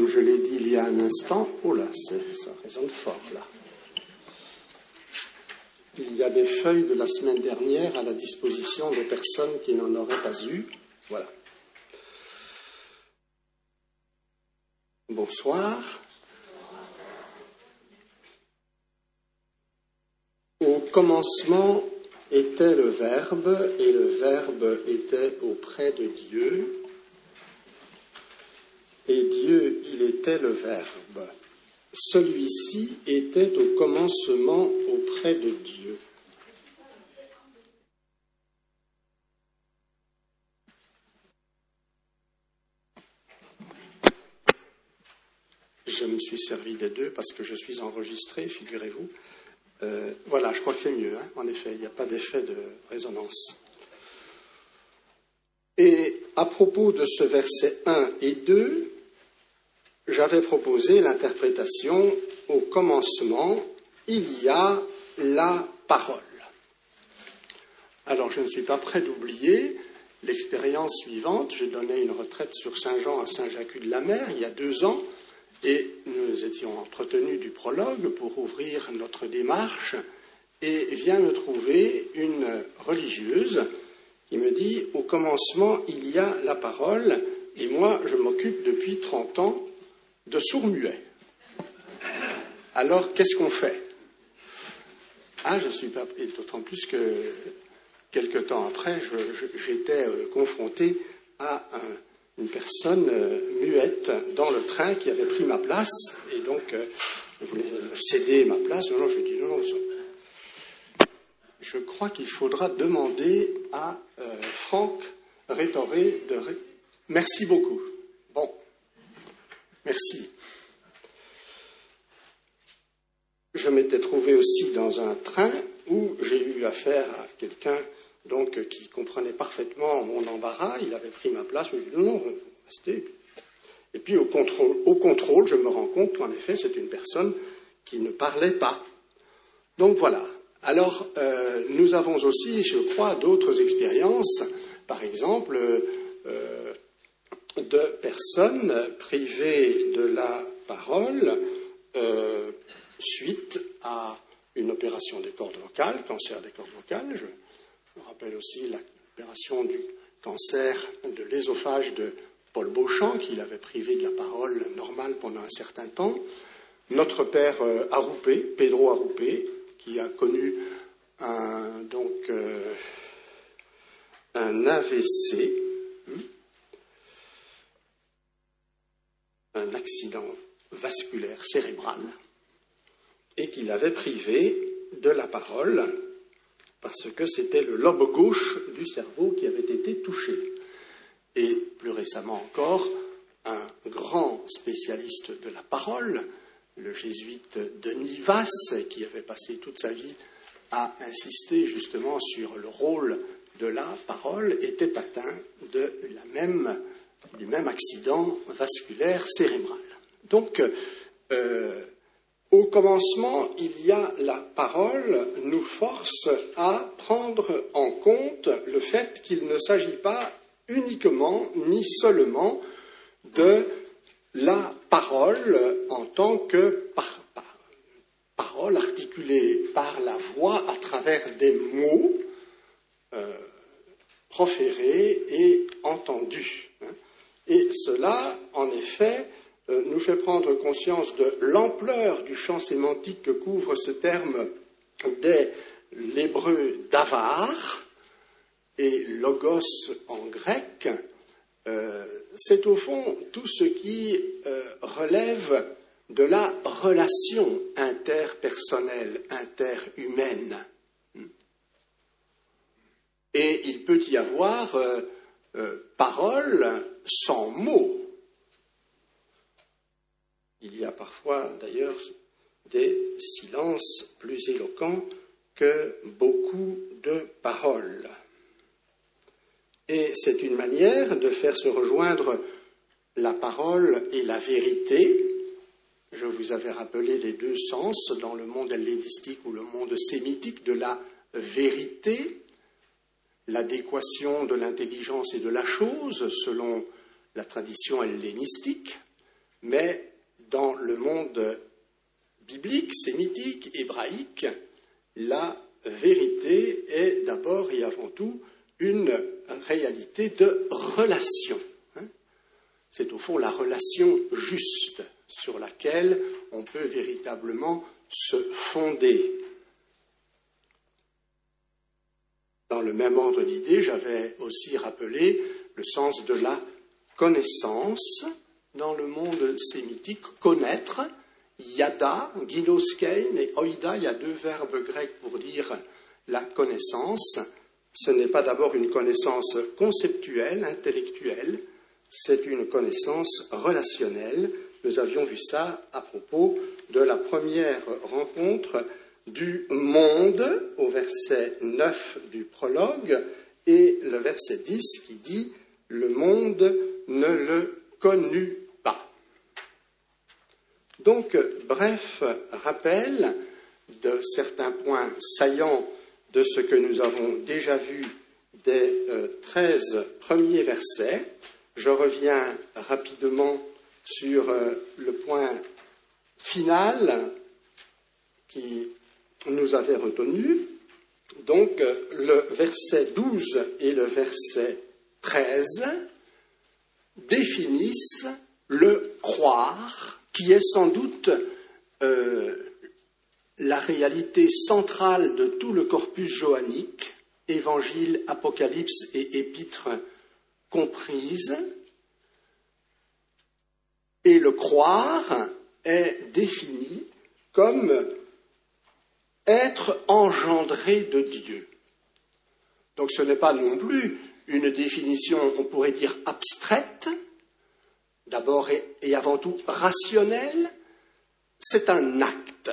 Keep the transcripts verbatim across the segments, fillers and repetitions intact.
je l'ai dit il y a un instant, oh là, ça résonne fort là. Il y a des feuilles de la semaine dernière à la disposition des personnes qui n'en auraient pas eu. Voilà. Bonsoir. Au commencement était le Verbe, et le Verbe était auprès de Dieu, et Dieu, il était le Verbe. Celui-ci était au commencement auprès de Dieu. Je me suis servi des deux parce que je suis enregistré, figurez-vous. Euh, voilà, je crois que c'est mieux, hein, en effet, il n'y a pas d'effet de résonance. Et à propos de ce verset un et deux, j'avais proposé l'interprétation « Au commencement, il y a la parole ». Alors, je ne suis pas prêt d'oublier l'expérience suivante. Je donnais une retraite sur Saint-Jean à Saint-Jacques-de-la-Mer il y a deux ans, et nous étions entretenus du prologue pour ouvrir notre démarche, et vient me trouver une religieuse qui me dit « Au commencement, il y a la parole », et moi, je m'occupe depuis trente ans de sourds-muets. Alors, qu'est-ce qu'on fait? Ah, je suis pas... Et d'autant plus que, quelque temps après, je, je, j'étais euh, confronté à un, une personne euh, muette dans le train qui avait pris ma place, et donc, euh, je voulais céder ma place. Non, non, je dis non, non, ça... Je crois qu'il faudra demander à euh, Franck Rétoré de... Ré... Merci beaucoup. Bon. Merci. Je m'étais trouvé aussi dans un train où j'ai eu affaire à quelqu'un donc qui comprenait parfaitement mon embarras. Il avait pris ma place. Je lui ai dit non, non, restez. Et puis au contrôle, au contrôle, je me rends compte qu'en effet, c'est une personne qui ne parlait pas. Donc voilà. Alors, euh, nous avons aussi, je crois, d'autres expériences. Par exemple, euh, de personnes privées de la parole euh, suite à une opération des cordes vocales, cancer des cordes vocales. Je me rappelle aussi l'opération du cancer de l'ésophage de Paul Beauchamp, qui l'avait privé de la parole normale pendant un certain temps. Notre père euh, Arroupé, Pedro Arroupé, qui a connu un, donc, euh, un A V C, un accident vasculaire cérébral, et qu'il avait privé de la parole parce que c'était le lobe gauche du cerveau qui avait été touché. Et plus récemment encore, un grand spécialiste de la parole, le jésuite Denis Vasse, qui avait passé toute sa vie à insister justement sur le rôle de la parole, était atteint de la même, du même accident vasculaire cérébral. Donc, euh, au commencement, il y a la parole, nous force à prendre en compte le fait qu'il ne s'agit pas uniquement ni seulement de la parole en tant que par, par, parole articulée par la voix à travers des mots euh, proférés et entendus. Et cela, en effet, euh, nous fait prendre conscience de l'ampleur du champ sémantique que couvre ce terme dès l'hébreu davar et logos en grec. Euh, c'est au fond tout ce qui euh, relève de la relation interpersonnelle, interhumaine. Et il peut y avoir euh, euh, parole sans mots. Il y a parfois d'ailleurs des silences plus éloquents que beaucoup de paroles. Et c'est une manière de faire se rejoindre la parole et la vérité. Je vous avais rappelé les deux sens dans le monde hellénistique ou le monde sémitique de la vérité, l'adéquation de l'intelligence et de la chose selon la tradition hellénistique, mais dans le monde biblique, sémitique, hébraïque, la vérité est d'abord et avant tout une réalité de relation. C'est au fond la relation juste sur laquelle on peut véritablement se fonder. Dans le même ordre d'idées, j'avais aussi rappelé le sens de la connaissance dans le monde sémitique. Connaître, yada, ginoskein et oida, il y a deux verbes grecs pour dire la connaissance. Ce n'est pas d'abord une connaissance conceptuelle, intellectuelle, c'est une connaissance relationnelle. Nous avions vu ça à propos de la première rencontre du monde au verset neuf du prologue et le verset dix qui dit « Le monde ne le connut pas ». Donc, bref rappel de certains points saillants de ce que nous avons déjà vu des euh, treize premiers versets. Je reviens rapidement sur euh, le point final qui nous avait retenu. Donc, euh, le verset douze et le verset treize définissent le croire, qui est sans doute euh, la réalité centrale de tout le corpus johannique, évangile, apocalypse et épîtres comprises. Et le croire est défini comme être engendré de Dieu. Donc ce n'est pas non plus une définition, on pourrait dire, abstraite, d'abord et avant tout rationnelle, c'est un acte.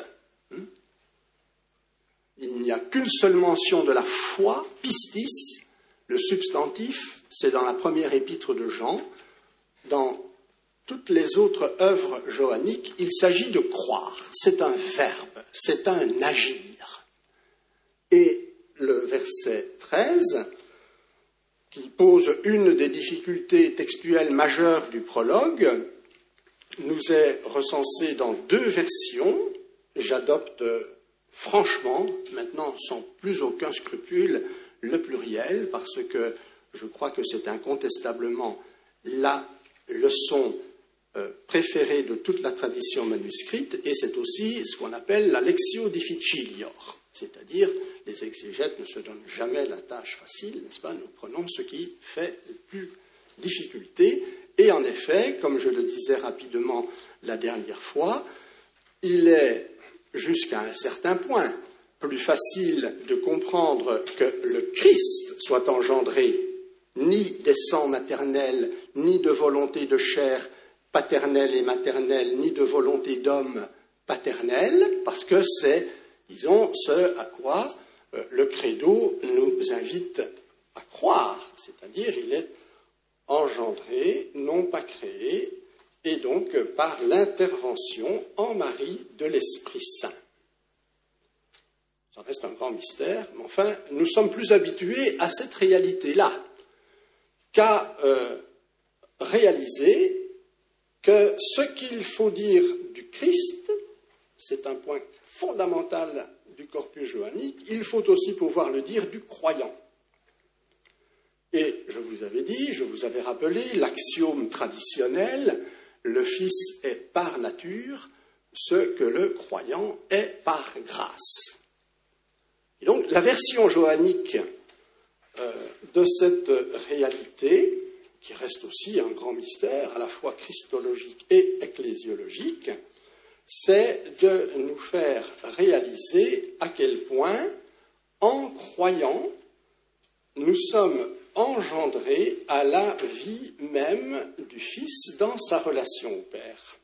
Il n'y a qu'une seule mention de la foi, pistis, le substantif, c'est dans la première épître de Jean. Dans toutes les autres œuvres johanniques, il s'agit de croire. C'est un verbe, c'est un agir. Et le verset treize, qui pose une des difficultés textuelles majeures du prologue, nous est recensé dans deux versions. J'adopte franchement, maintenant sans plus aucun scrupule, le pluriel, parce que je crois que c'est incontestablement la leçon euh, préférée de toute la tradition manuscrite, et c'est aussi ce qu'on appelle la lectio difficilior, c'est-à-dire les exégètes ne se donnent jamais la tâche facile, n'est-ce pas? Nous prenons ce qui fait le plus difficulté, et en effet, comme je le disais rapidement la dernière fois, il est jusqu'à un certain point plus facile de comprendre que le Christ soit engendré ni des sangs maternels, ni de volonté de chair paternelle et maternelle, ni de volonté d'homme paternelle, parce que c'est, disons, ce à quoi euh, le credo nous invite à croire, c'est-à-dire il est engendré, non pas créé, et donc par l'intervention en Marie de l'Esprit Saint. Ça reste un grand mystère, mais enfin, nous sommes plus habitués à cette réalité-là qu'à euh, réaliser que ce qu'il faut dire du Christ, c'est un point fondamental du corpus johannique, il faut aussi pouvoir le dire du croyant. Et je vous avais dit, je vous avais rappelé l'axiome traditionnel, le Fils est par nature ce que le croyant est par grâce. Et donc, la version johannique euh, de cette réalité, qui reste aussi un grand mystère, à la fois christologique et ecclésiologique, c'est de nous faire réaliser à quel point, en croyant, nous sommes engendrés à la vie même du Fils dans sa relation au Père.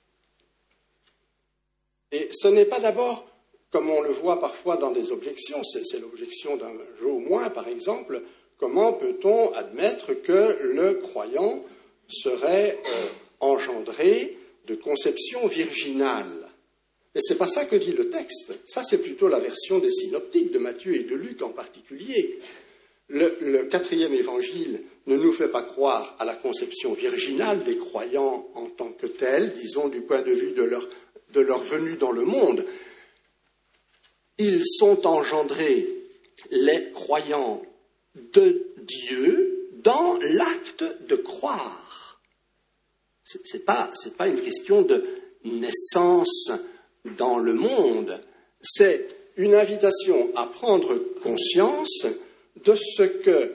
Et ce n'est pas d'abord, comme on le voit parfois dans des objections, c'est, c'est l'objection d'un jeu au moins, par exemple, comment peut-on admettre que le croyant serait euh, engendré de conception virginale? Mais ce n'est pas ça que dit le texte. Ça, c'est plutôt la version des synoptiques, de Matthieu et de Luc en particulier. Le, le quatrième évangile ne nous fait pas croire à la conception virginale des croyants en tant que tels, disons du point de vue de leur, de leur venue dans le monde. Ils sont engendrés, les croyants de Dieu, dans l'acte de croire. Ce n'est pas, c'est pas une question de naissance dans le monde, c'est une invitation à prendre conscience de ce que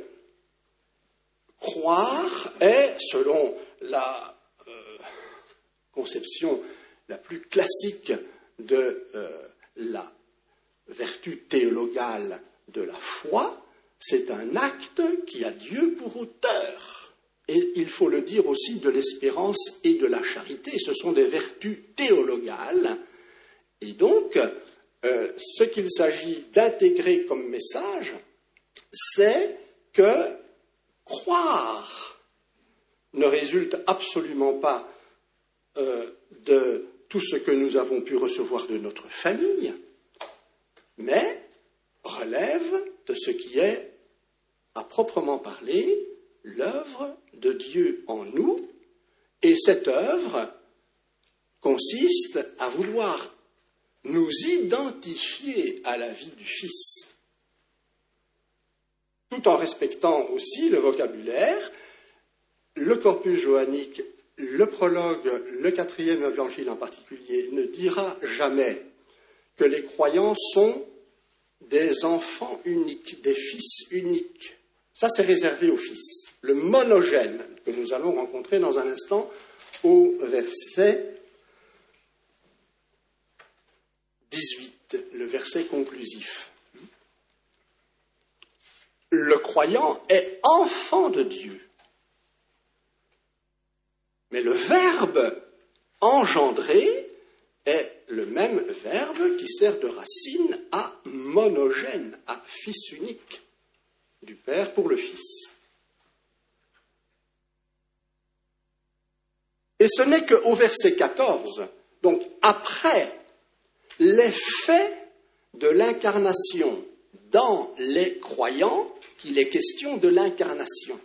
croire est, selon la euh, conception la plus classique de euh, la vertu théologale de la foi, c'est un acte qui a Dieu pour auteur. Et il faut le dire aussi de l'espérance et de la charité. Ce sont des vertus théologales. Et donc, euh, ce qu'il s'agit d'intégrer comme message, c'est que croire ne résulte absolument pas euh, de tout ce que nous avons pu recevoir de notre famille, mais relève de ce qui est, à proprement parler, l'œuvre de Dieu en nous, et cette œuvre consiste à vouloir nous identifier à la vie du Fils, tout en respectant aussi le vocabulaire, le corpus johannique, le prologue, le quatrième évangile en particulier, ne dira jamais que les croyants sont des enfants uniques, des fils uniques. Ça, c'est réservé aux fils. Le monogène, que nous allons rencontrer dans un instant au verset dix-huit, le verset conclusif. Le croyant est enfant de Dieu. Mais le verbe engendrer est le même verbe qui sert de racine à monogène, à fils unique, du Père pour le Fils. Et ce n'est qu'au verset quatorze, donc après l'effet de l'incarnation dans les croyants, qu'il est question de l'incarnation.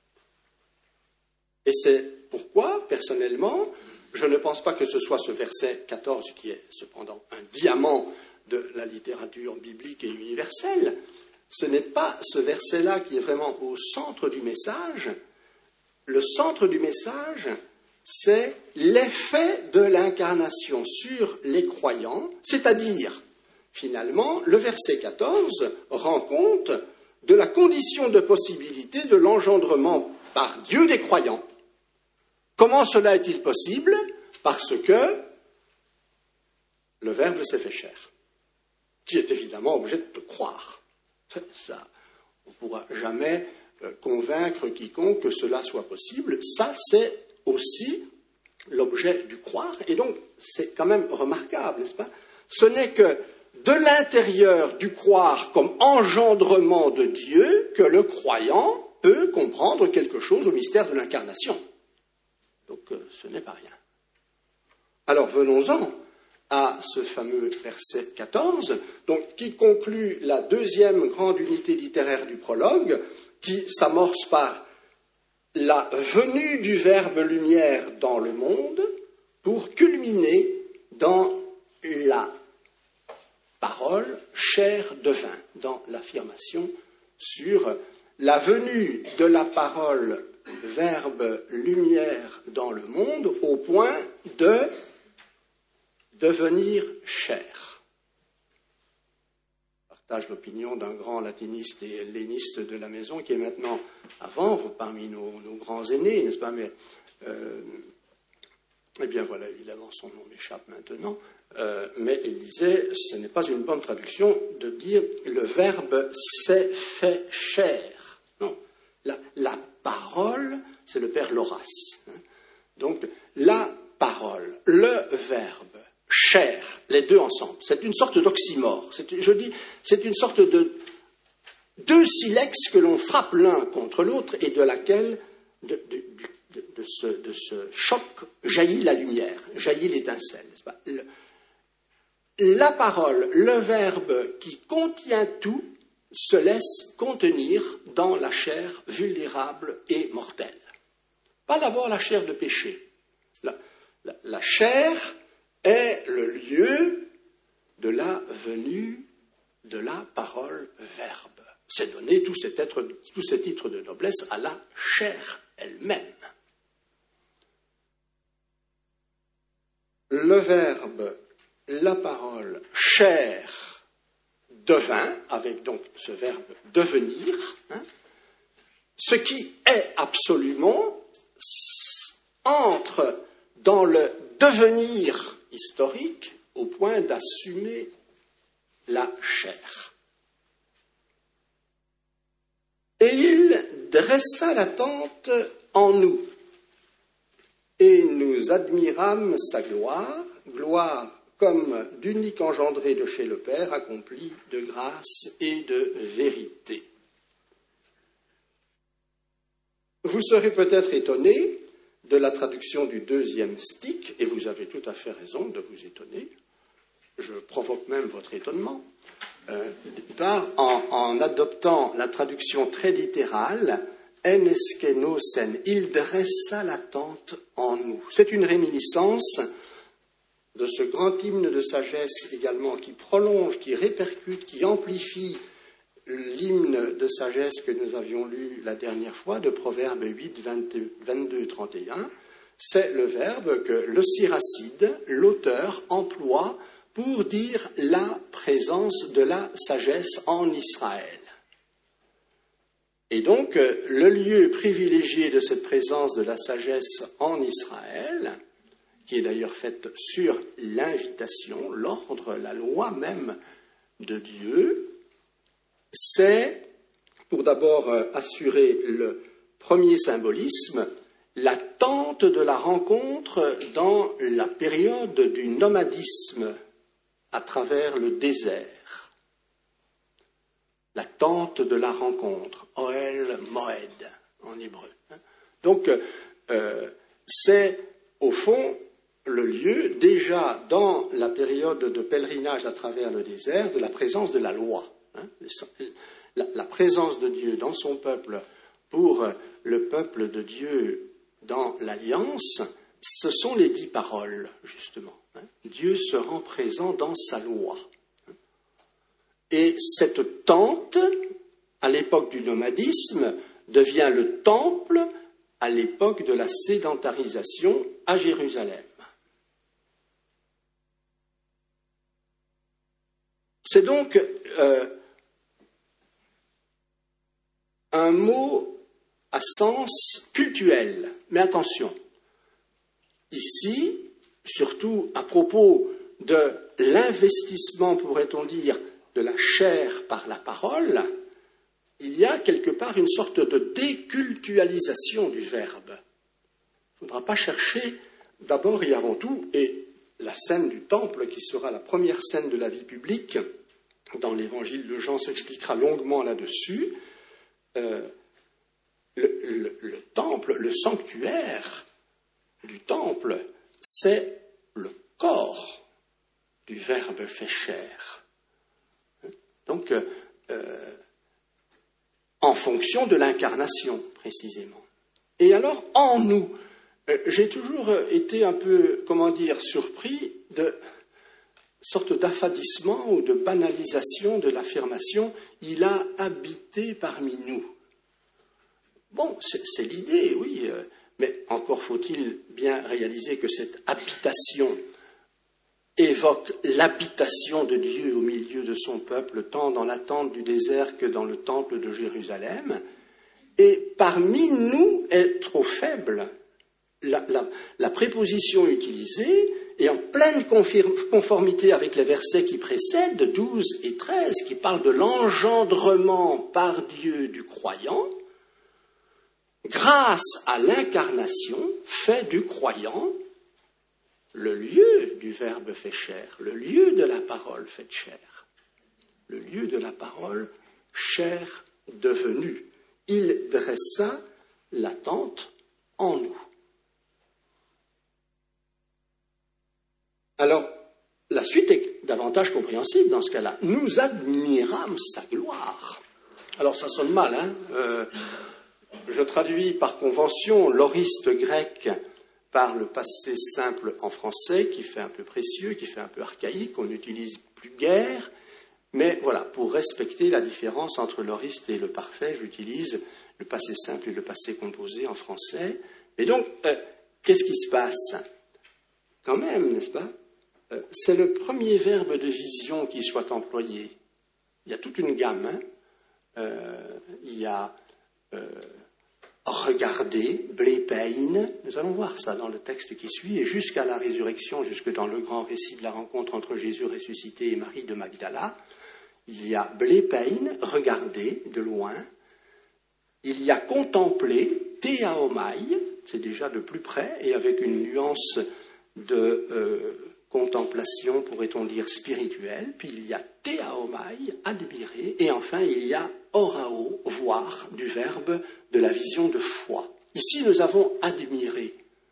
Et c'est pourquoi, personnellement, je ne pense pas que ce soit ce verset quatorze qui est cependant un diamant de la littérature biblique et universelle. Ce n'est pas ce verset-là qui est vraiment au centre du message. Le centre du message, c'est l'effet de l'incarnation sur les croyants, c'est-à-dire, finalement, le verset quatorze rend compte de la condition de possibilité de l'engendrement par Dieu des croyants. Comment cela est-il possible ? Parce que le Verbe s'est fait chair, qui est évidemment objet de croire. Ça, on ne pourra jamais convaincre quiconque que cela soit possible. Ça, c'est aussi l'objet du croire. Et donc, c'est quand même remarquable, n'est-ce pas ? Ce n'est que de l'intérieur du croire comme engendrement de Dieu que le croyant peut comprendre quelque chose au mystère de l'incarnation. Donc, ce n'est pas rien. Alors, venons-en à ce fameux verset quatorze, donc, qui conclut la deuxième grande unité littéraire du prologue, qui s'amorce par la venue du Verbe lumière dans le monde, pour culminer dans la parole chair de vin, dans l'affirmation sur la venue de la parole Verbe lumière dans le monde au point de devenir chair. Je partage l'opinion d'un grand latiniste et helléniste de la maison qui est maintenant à vendre parmi nos, nos grands aînés, n'est-ce pas ? Mais, euh, eh bien voilà, évidemment, son nom m'échappe maintenant. Euh, mais il disait, ce n'est pas une bonne traduction de dire le Verbe s'est fait chair. Non, la, la parole, c'est le Père Loras. Donc, la parole, le Verbe, chair, les deux ensemble, c'est une sorte d'oxymore. C'est, je dis, c'est une sorte de deux silex que l'on frappe l'un contre l'autre et de laquelle, de, de, de, de, ce, de ce choc, jaillit la lumière, jaillit l'étincelle. N'est-ce pas ? Le, la parole, le Verbe qui contient tout, se laisse contenir dans la chair vulnérable et mortelle. Pas d'abord la chair de péché. La, la, la chair est le lieu de la venue de la parole verbe. C'est donner tous ces titres, tous ces titres de noblesse à la chair elle-même. Le verbe, la parole, chair, devint, avec donc ce verbe devenir, hein, ce qui est absolument entre dans le devenir historique au point d'assumer la chair. Et il dressa la tente en nous, et nous admirâmes sa gloire, gloire comme d'unique engendré de chez le Père, accompli de grâce et de vérité. Vous serez peut-être étonné de la traduction du deuxième stick, et vous avez tout à fait raison de vous étonner, je provoque même votre étonnement, euh, par, en, en adoptant la traduction très littérale, en eskenosen, il dressa la tente en nous. C'est une réminiscence de ce grand hymne de sagesse également qui prolonge, qui répercute, qui amplifie l'hymne de sagesse que nous avions lu la dernière fois, de Proverbes huit, vingt-deux, trente et un. C'est le verbe que le Siracide, l'auteur, emploie pour dire la présence de la sagesse en Israël. Et donc, le lieu privilégié de cette présence de la sagesse en Israël, qui est d'ailleurs faite sur l'invitation, l'ordre, la loi même de Dieu, c'est, pour d'abord assurer le premier symbolisme, la tente de la rencontre dans la période du nomadisme à travers le désert. La tente de la rencontre, Ohel Moed en hébreu. Donc, euh, c'est au fond le lieu, déjà dans la période de pèlerinage à travers le désert, de la présence de la loi. Hein, la, la présence de Dieu dans son peuple pour le peuple de Dieu dans l'Alliance, ce sont les dix paroles, justement. Hein. Dieu se rend présent dans sa loi. Et cette tente, à l'époque du nomadisme, devient le temple à l'époque de la sédentarisation à Jérusalem. C'est donc euh, un mot à sens cultuel. Mais attention, ici, surtout à propos de l'investissement, pourrait-on dire, de la chair par la parole, il y a quelque part une sorte de décultualisation du verbe. Il ne faudra pas chercher d'abord et avant tout, et la scène du temple, qui sera la première scène de la vie publique, dans l'évangile de Jean s'expliquera longuement là-dessus, euh, le, le, le temple, le sanctuaire du temple, c'est le corps du Verbe fait chair. Donc, euh, en fonction de l'incarnation, précisément. Et alors, en nous, euh, j'ai toujours été un peu, comment dire, surpris de sorte d'affadissement ou de banalisation de l'affirmation « il a habité parmi nous ». Bon, c'est, c'est l'idée, oui, euh, mais encore faut-il bien réaliser que cette habitation évoque l'habitation de Dieu au milieu de son peuple, tant dans la tente du désert que dans le temple de Jérusalem. Et parmi nous est trop faible. La, la, la préposition utilisée est en pleine conformité avec les versets qui précèdent, douze et treize, qui parlent de l'engendrement par Dieu du croyant, grâce à l'incarnation, fait du croyant le lieu du Verbe fait chair, le lieu de la parole faite chair, le lieu de la parole chair devenue. Il dressa la tente en nous. Alors, la suite est davantage compréhensible dans ce cas-là. Nous admirâmes sa gloire. Alors ça sonne mal, hein euh, je traduis par convention l'aoriste grec par le passé simple en français, qui fait un peu précieux, qui fait un peu archaïque, on n'utilise plus guère, mais voilà, pour respecter la différence entre l'aoriste et le parfait, j'utilise le passé simple et le passé composé en français. Et donc, euh, qu'est-ce qui se passe? Quand même, n'est-ce pas? euh, C'est le premier verbe de vision qui soit employé. Il y a toute une gamme, hein euh, il y a... Euh, Regardez, blépein, nous allons voir ça dans le texte qui suit, et jusqu'à la résurrection, jusque dans le grand récit de la rencontre entre Jésus ressuscité et Marie de Magdala, il y a blépein, regarder de loin, il y a contempler, théaomai, c'est déjà de plus près, et avec une nuance de euh, contemplation, pourrait-on dire, spirituelle, puis il y a théaomai, admirer, et enfin il y a orao, voir, du verbe de la vision de foi. Ici, nous avons admiré,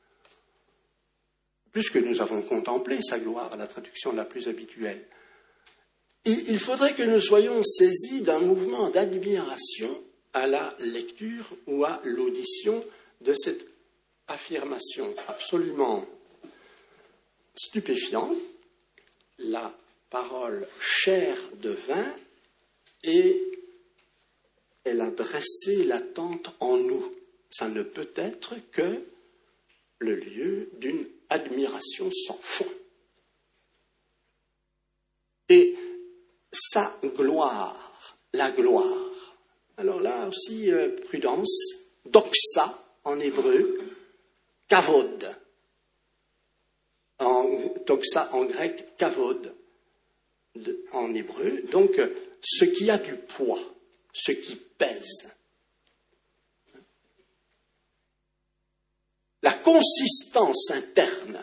plus que nous avons contemplé sa gloire, la traduction la plus habituelle. Il, il faudrait que nous soyons saisis d'un mouvement d'admiration à la lecture ou à l'audition de cette affirmation absolument stupéfiante. La parole chair devint et elle a dressé la tente en nous. Ça ne peut être que le lieu d'une admiration sans fond. Et sa gloire, la gloire. Alors là aussi, euh, prudence, doxa en hébreu, kavod. En, doxa en grec, kavod de, en hébreu. Donc, ce qui a du poids, ce qui pèse. La consistance interne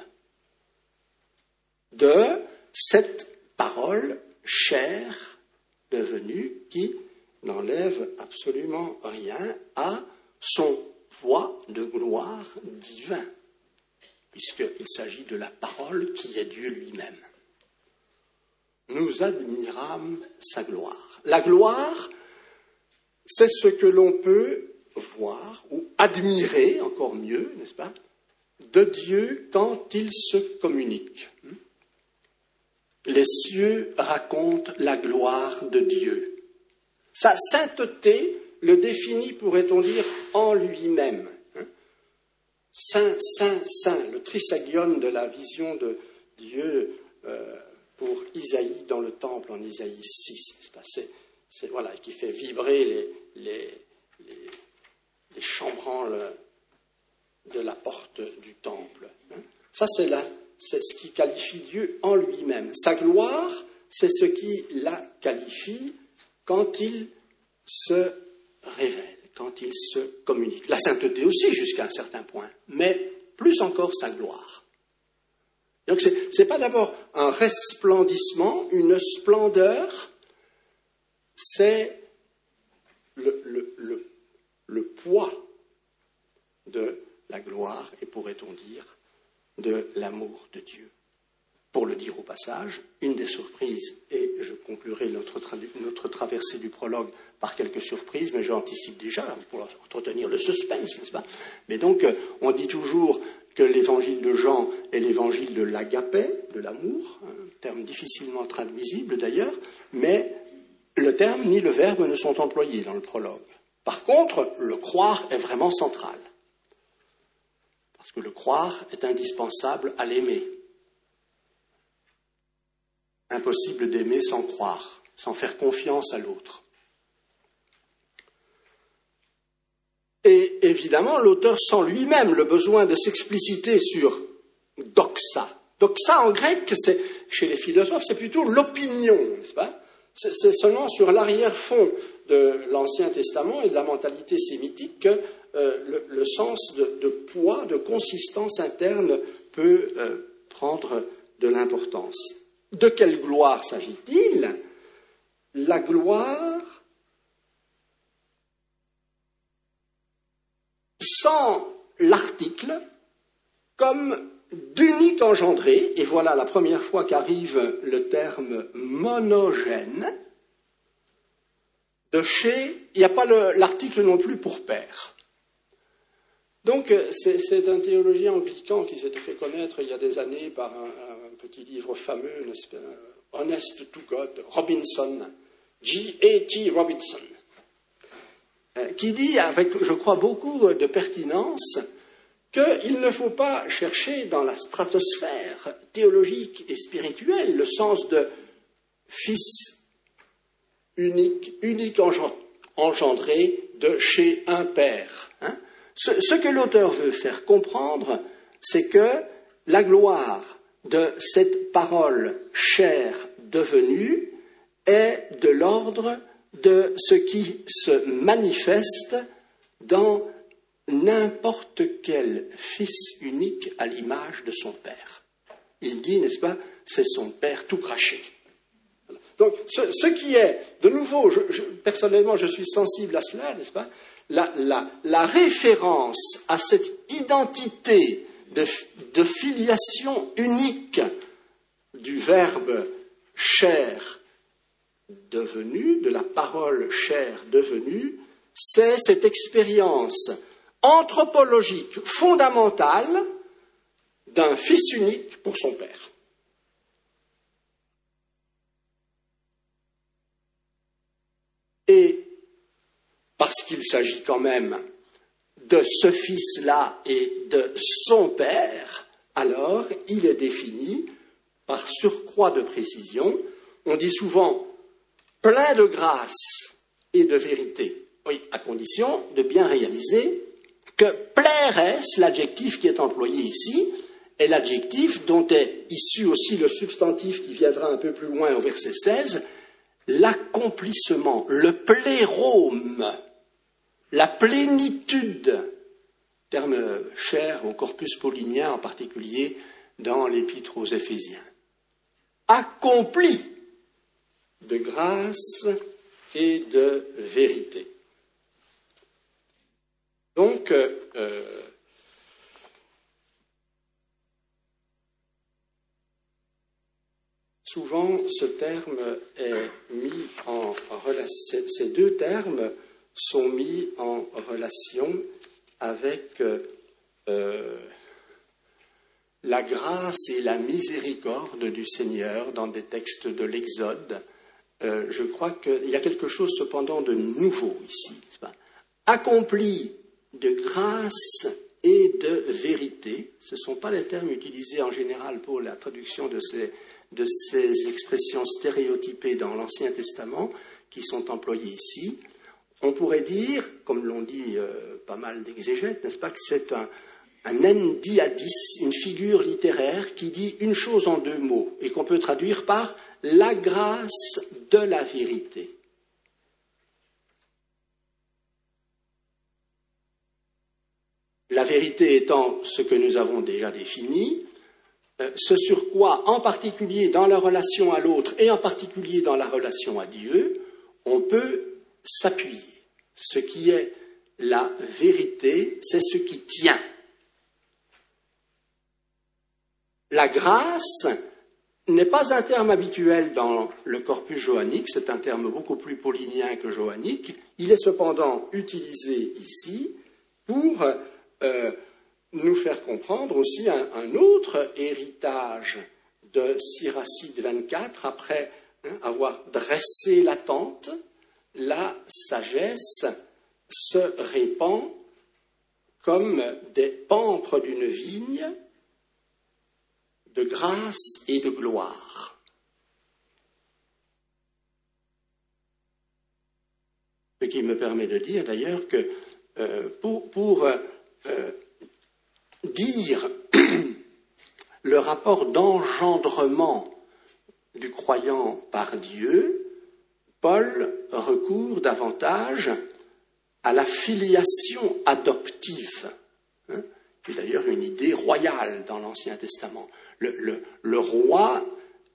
de cette parole chère devenue qui n'enlève absolument rien à son poids de gloire divin, puisqu'il s'agit de la parole qui est Dieu lui-même. Nous admirâmes sa gloire. La gloire, c'est ce que l'on peut voir ou admirer, encore mieux, n'est-ce pas, de Dieu quand il se communique. Les cieux racontent la gloire de Dieu. Sa sainteté le définit, pourrait-on dire, en lui-même. Saint, saint, saint, le trisagion de la vision de Dieu euh, pour Isaïe dans le temple en Isaïe six, n'est-ce pas, c'est, c'est, voilà, qui fait vibrer les, les, les, les chambranles de la porte du temple. Ça, c'est, la, c'est ce qui qualifie Dieu en lui-même. Sa gloire, c'est ce qui la qualifie quand il se révèle, quand il se communique. La sainteté aussi, jusqu'à un certain point, mais plus encore sa gloire. Donc, ce n'est pas d'abord un resplendissement, une splendeur, c'est le, le, le, le poids de la gloire et, pourrait-on dire, de l'amour de Dieu. Pour le dire au passage, une des surprises, et je conclurai notre, tradu- notre traversée du prologue par quelques surprises, mais j'anticipe déjà pour entretenir le suspense, n'est-ce pas? Mais donc, on dit toujours que l'évangile de Jean est l'évangile de l'agapé, de l'amour, un terme difficilement traduisible d'ailleurs, mais le terme ni le verbe ne sont employés dans le prologue. Par contre, le croire est vraiment central, parce que le croire est indispensable à l'aimer. Impossible d'aimer sans croire, sans faire confiance à l'autre. Et évidemment, l'auteur sent lui-même le besoin de s'expliciter sur doxa. Doxa en grec, c'est, chez les philosophes, c'est plutôt l'opinion, n'est-ce pas? C'est, c'est seulement sur l'arrière-fond de l'Ancien Testament et de la mentalité sémitique que euh, le, le sens de, de poids, de consistance interne peut euh, prendre de l'importance. De quelle gloire s'agit-il? La gloire sans l'article comme d'unique engendré, et voilà la première fois qu'arrive le terme monogène, de chez, il n'y a pas le, l'article non plus pour père. Donc, c'est, c'est un théologien anglican qui s'était fait connaître il y a des années par un, un petit livre fameux, n'est-ce pas, Honest to God, Robinson, G A T Robinson, qui dit, avec, je crois, beaucoup de pertinence, qu'il ne faut pas chercher dans la stratosphère théologique et spirituelle le sens de fils unique, unique engendré de chez un père. Hein. Ce, ce que l'auteur veut faire comprendre, c'est que la gloire de cette parole chère devenue est de l'ordre de ce qui se manifeste dans n'importe quel fils unique à l'image de son père. Il dit, n'est-ce pas, c'est son père tout craché. Donc, ce, ce qui est, de nouveau, je, je, personnellement, je suis sensible à cela, n'est-ce pas, la, la, la référence à cette identité de, de filiation unique du verbe chair devenu, de la parole chair devenue, c'est cette expérience anthropologique fondamentale d'un fils unique pour son père. Et parce qu'il s'agit quand même de ce fils-là et de son père, alors il est défini par surcroît de précision. On dit souvent plein de grâce et de vérité. Oui, à condition de bien réaliser que plairesse, l'adjectif qui est employé ici, est l'adjectif dont est issu aussi le substantif qui viendra un peu plus loin au verset seize, l'accomplissement, le plérome, la plénitude, terme cher au corpus paulinien, en particulier dans l'épître aux Éphésiens. Accompli de grâce et de vérité. Donc, euh, souvent, ce terme est mis en relation, ces deux termes sont mis en relation avec euh, la grâce et la miséricorde du Seigneur dans des textes de l'Exode. Euh, je crois qu'il y a quelque chose cependant de nouveau ici, n'est-ce pas ? Accompli de grâce et de vérité, ce ne sont pas les termes utilisés en général pour la traduction de ces, de ces expressions stéréotypées dans l'Ancien Testament qui sont employées ici. On pourrait dire, comme l'ont dit euh, pas mal d'exégètes, n'est-ce pas, que c'est un, un endiadis, une figure littéraire qui dit une chose en deux mots et qu'on peut traduire par la grâce de la vérité. La vérité étant ce que nous avons déjà défini, euh, ce sur quoi, en particulier dans la relation à l'autre et en particulier dans la relation à Dieu, on peut s'appuyer. Ce qui est la vérité, c'est ce qui tient. La grâce n'est pas un terme habituel dans le corpus johannique, c'est un terme beaucoup plus paulinien que johannique. Il est cependant utilisé ici pour euh, nous faire comprendre aussi un, un autre héritage de Siracide vingt-quatre, après hein, avoir dressé la tente. La sagesse se répand comme des pampres d'une vigne de grâce et de gloire. Ce qui me permet de dire d'ailleurs que euh, pour, pour euh, dire le rapport d'engendrement du croyant par Dieu, Paul recourt davantage à la filiation adoptive, hein, qui est d'ailleurs une idée royale dans l'Ancien Testament. Le, le, le roi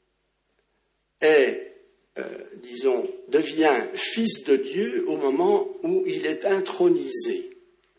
est, euh, disons, devient fils de Dieu au moment où il est intronisé.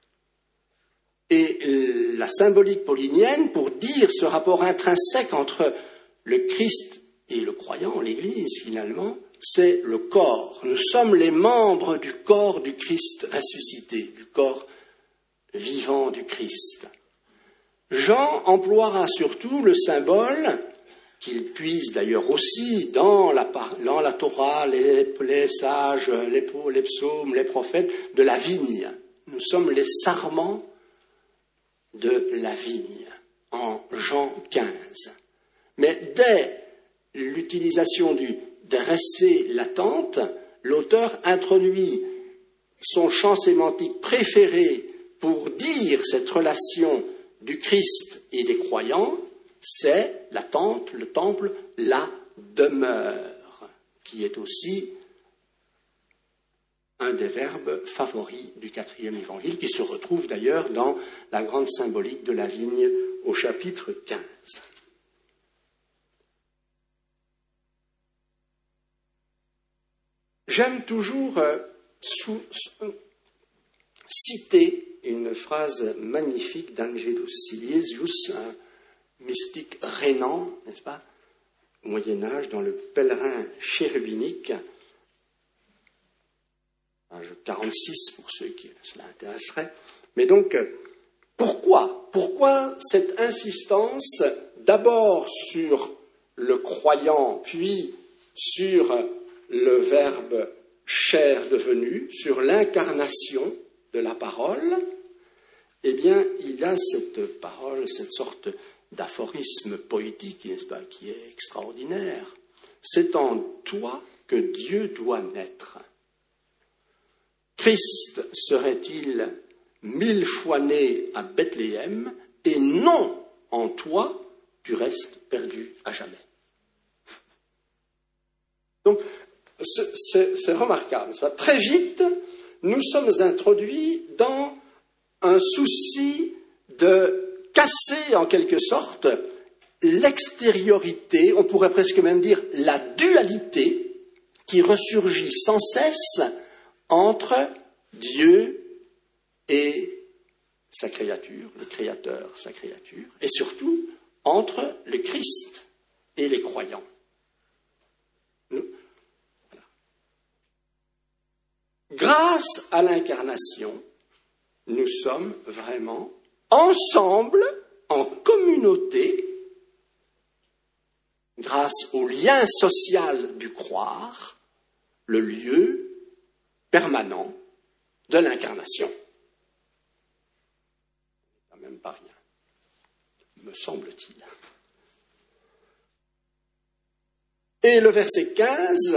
Et la symbolique paulinienne, pour dire ce rapport intrinsèque entre le Christ et le croyant, l'Église finalement, c'est le corps. Nous sommes les membres du corps du Christ ressuscité, du corps vivant du Christ. Jean emploiera surtout le symbole, qu'il puise d'ailleurs aussi dans la, dans la Torah, les, les sages, les, les psaumes, les prophètes, de la vigne. Nous sommes les sarments de la vigne, en Jean quinze. Mais dès l'utilisation du dresser la tente, l'auteur introduit son champ sémantique préféré pour dire cette relation du Christ et des croyants, c'est la tente, le temple, la demeure, qui est aussi un des verbes favoris du quatrième évangile, qui se retrouve d'ailleurs dans la grande symbolique de la vigne au chapitre quinze. J'aime toujours euh, sous, sous, citer une phrase magnifique d'Angelus Silesius, un mystique rénan, n'est-ce pas, au Moyen-Âge, dans le Pèlerin chérubinique, page quarante-six pour ceux qui cela intéresserait. Mais donc, pourquoi Pourquoi cette insistance d'abord sur le croyant, puis sur le verbe chair devenu, sur l'incarnation de la parole? Eh bien, il a cette parole, cette sorte d'aphorisme poétique, n'est-ce pas, qui est extraordinaire. C'est en toi que Dieu doit naître. Christ serait-il mille fois né à Bethléem, et non en toi, tu restes perdu à jamais. Donc, c'est, c'est remarquable, n'est-ce pas ? Très vite, nous sommes introduits dans un souci de casser en quelque sorte l'extériorité, on pourrait presque même dire la dualité qui ressurgit sans cesse entre Dieu et sa créature, le Créateur, sa créature, et surtout entre le Christ et les croyants. Nous, voilà. Grâce à l'incarnation, nous sommes vraiment ensemble, en communauté, grâce au lien social du croire, le lieu permanent de l'incarnation. Quand même pas rien, me semble-t-il. Et le verset quinze,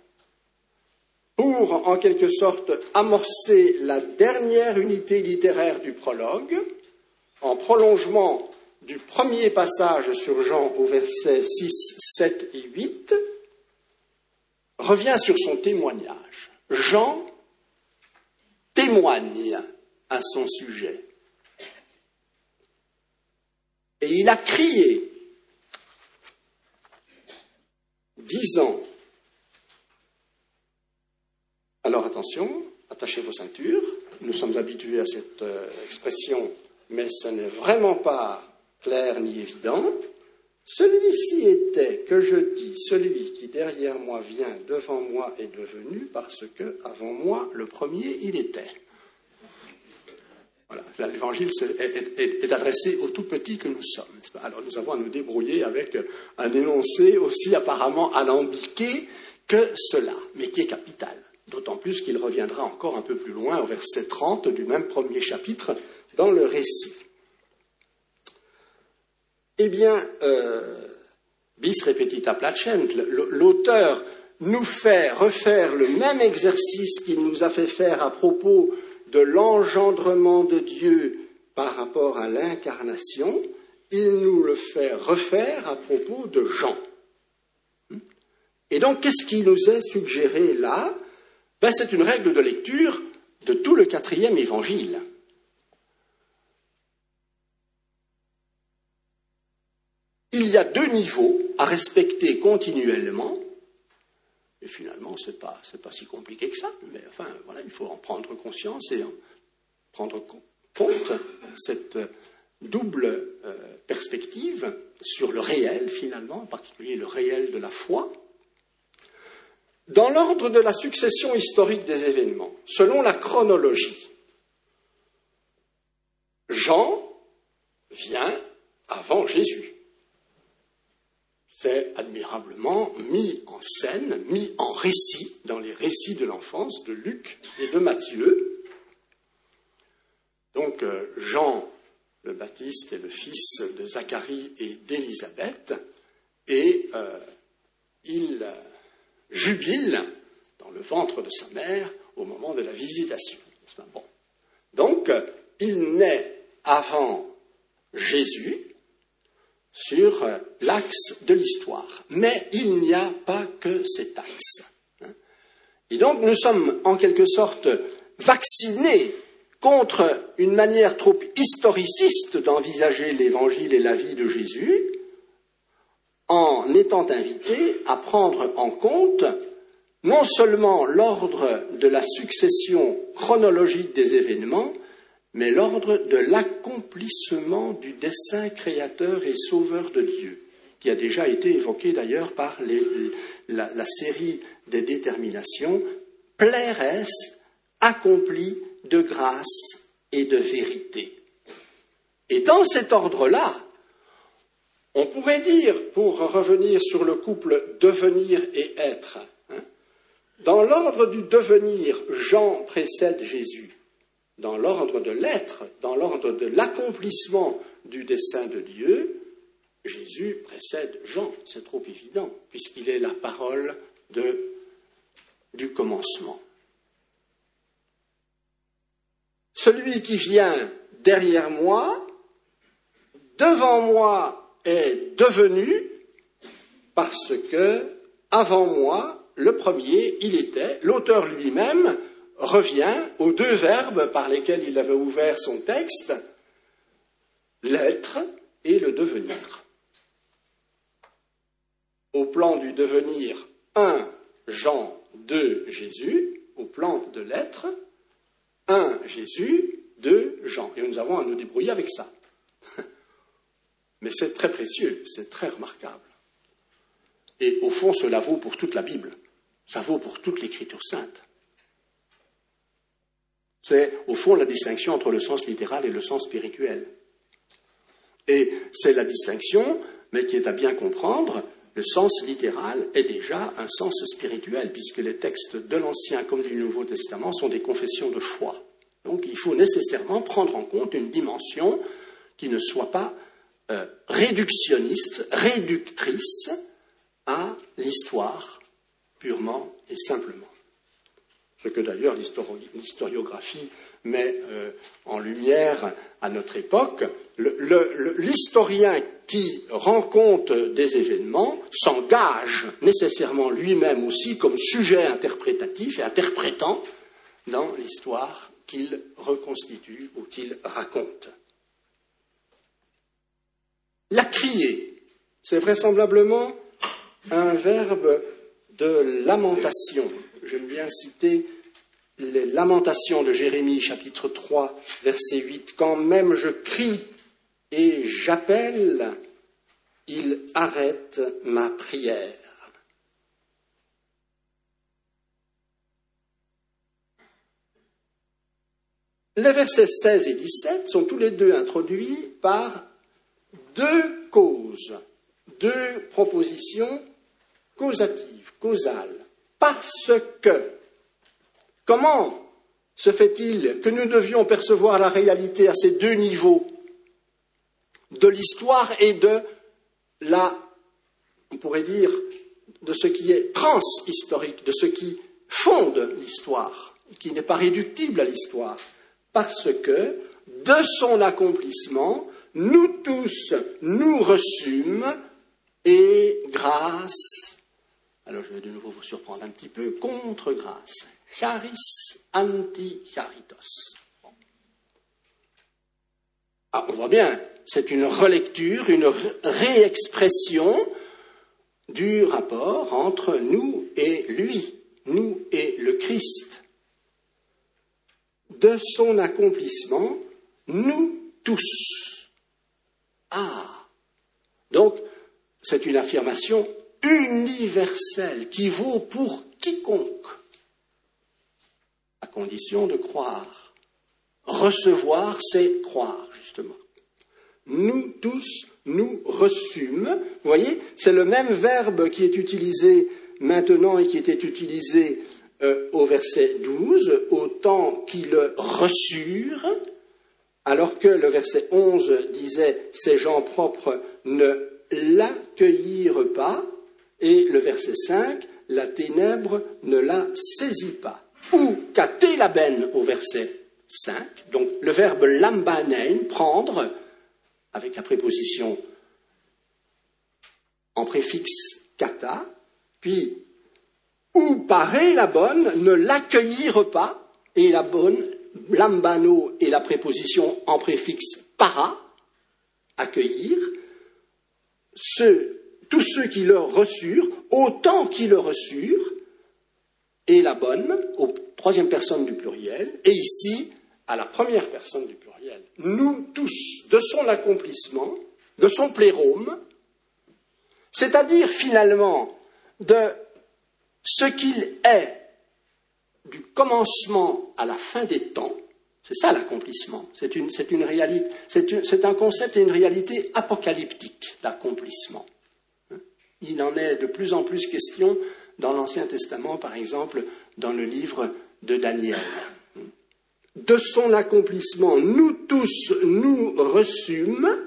pour en quelque sorte amorcer la dernière unité littéraire du prologue, en prolongement du premier passage sur Jean au verset six, sept et huit, revient sur son témoignage. Jean témoigne à son sujet. Et il a crié, disant, alors attention, attachez vos ceintures, nous sommes habitués à cette euh, expression, mais ce n'est vraiment pas clair ni évident. Celui-ci était, que je dis, celui qui derrière moi vient, devant moi est devenu, parce que avant moi, le premier, il était. Voilà, l'évangile est, est, est adressé aux tout petits que nous sommes. N'est-ce pas ? Alors nous avons à nous débrouiller avec un énoncé aussi apparemment alambiqué que cela, mais qui est capital. D'autant plus qu'il reviendra encore un peu plus loin, au verset trente du même premier chapitre, dans le récit. Eh bien, euh, bis repetita placent, l'auteur nous fait refaire le même exercice qu'il nous a fait faire à propos de l'engendrement de Dieu par rapport à l'incarnation, il nous le fait refaire à propos de Jean. Et donc, qu'est-ce qui nous est suggéré là ? Ben, c'est une règle de lecture de tout le quatrième évangile. Il y a deux niveaux à respecter continuellement, et finalement, ce n'est pas, c'est pas si compliqué que ça, mais enfin, voilà, il faut en prendre conscience et en prendre compte cette double euh, perspective sur le réel, finalement, en particulier le réel de la foi. Dans l'ordre de la succession historique des événements, selon la chronologie, Jean vient avant Jésus. C'est admirablement mis en scène, mis en récit, dans les récits de l'enfance de Luc et de Matthieu. Donc Jean le Baptiste est le fils de Zacharie et d'Élisabeth, et euh, il euh, jubile dans le ventre de sa mère au moment de la visitation. Bon. Donc, il naît avant Jésus sur l'axe de l'histoire. Mais il n'y a pas que cet axe. Et donc, nous sommes en quelque sorte vaccinés contre une manière trop historiciste d'envisager l'Évangile et la vie de Jésus, en étant invités à prendre en compte non seulement l'ordre de la succession chronologique des événements, mais l'ordre de l'accomplissement du dessein créateur et sauveur de Dieu, qui a déjà été évoqué d'ailleurs par les, la, la série des déterminations, plères accompli de grâce et de vérité. Et dans cet ordre-là, on pourrait dire, pour revenir sur le couple devenir et être, hein, dans l'ordre du devenir, Jean précède Jésus. Dans l'ordre de l'être, dans l'ordre de l'accomplissement du dessein de Dieu, Jésus précède Jean. C'est trop évident, puisqu'il est la parole de, du commencement. Celui qui vient derrière moi, devant moi, est devenu parce que, avant moi, le premier, il était, l'auteur lui-même revient aux deux verbes par lesquels il avait ouvert son texte, l'être et le devenir. Au plan du devenir, un, Jean, deux, Jésus, au plan de l'être, un, Jésus, deux, Jean. Et nous avons à nous débrouiller avec ça. Mais c'est très précieux, c'est très remarquable. Et au fond, cela vaut pour toute la Bible. Ça vaut pour toute l'Écriture sainte. C'est, au fond, la distinction entre le sens littéral et le sens spirituel. Et c'est la distinction, mais qui est à bien comprendre, le sens littéral est déjà un sens spirituel, puisque les textes de l'Ancien comme du Nouveau Testament sont des confessions de foi. Donc il faut nécessairement prendre en compte une dimension qui ne soit pas euh, réductionniste, réductrice à l'histoire purement et simplement. Ce que d'ailleurs l'historiographie met euh, en lumière à notre époque. Le, le, l'historien qui rend compte des événements s'engage nécessairement lui-même aussi comme sujet interprétatif et interprétant dans l'histoire qu'il reconstitue ou qu'il raconte. La crier, c'est vraisemblablement un verbe de lamentation. J'aime bien citer les lamentations de Jérémie, chapitre trois, verset huit. « Quand même je crie et j'appelle, il arrête ma prière. » Les versets seize et dix-sept sont tous les deux introduits par deux causes, deux propositions causatives, causales. Parce que, comment se fait-il que nous devions percevoir la réalité à ces deux niveaux de l'histoire et de la, on pourrait dire, de ce qui est transhistorique, de ce qui fonde l'histoire, qui n'est pas réductible à l'histoire? Parce que, de son accomplissement, nous tous, nous reçûmes, et grâce, alors je vais de nouveau vous surprendre un petit peu, contre grâce, charis anti charitos. Bon. Ah, on voit bien, c'est une relecture, une réexpression du rapport entre nous et lui, nous et le Christ. De son accomplissement, nous tous. Ah, donc c'est une affirmation universelle qui vaut pour quiconque, à condition de croire. Recevoir, c'est croire, justement. Nous tous, nous reçûmes. Vous voyez, c'est le même verbe qui est utilisé maintenant et qui était utilisé euh, au verset douze, autant qu'ils le reçurent, alors que le verset onze disait « ces gens propres ne l'accueillirent pas », et le verset cinq « la ténèbre ne la saisit pas ». Ou « katé la benne » au verset cinq, donc le verbe « lambanein », prendre, avec la préposition en préfixe kata, puis ou paré la bonne, ne l'accueillirent pas, et la bonne, lambano et la préposition en préfixe para, accueillir, ceux, tous ceux qui le reçurent, autant qui le reçurent, et la bonne, aux troisième personne du pluriel, et ici, à la première personne du pluriel. Nous tous, de son accomplissement, de son plérôme, c'est-à-dire finalement de ce qu'il est du commencement à la fin des temps, c'est ça l'accomplissement, c'est, une, c'est, une réalité, c'est, une, c'est un concept et une réalité apocalyptique, l'accomplissement. Il en est de plus en plus question dans l'Ancien Testament, par exemple, dans le livre de Daniel. De son accomplissement, nous tous nous reçûmes,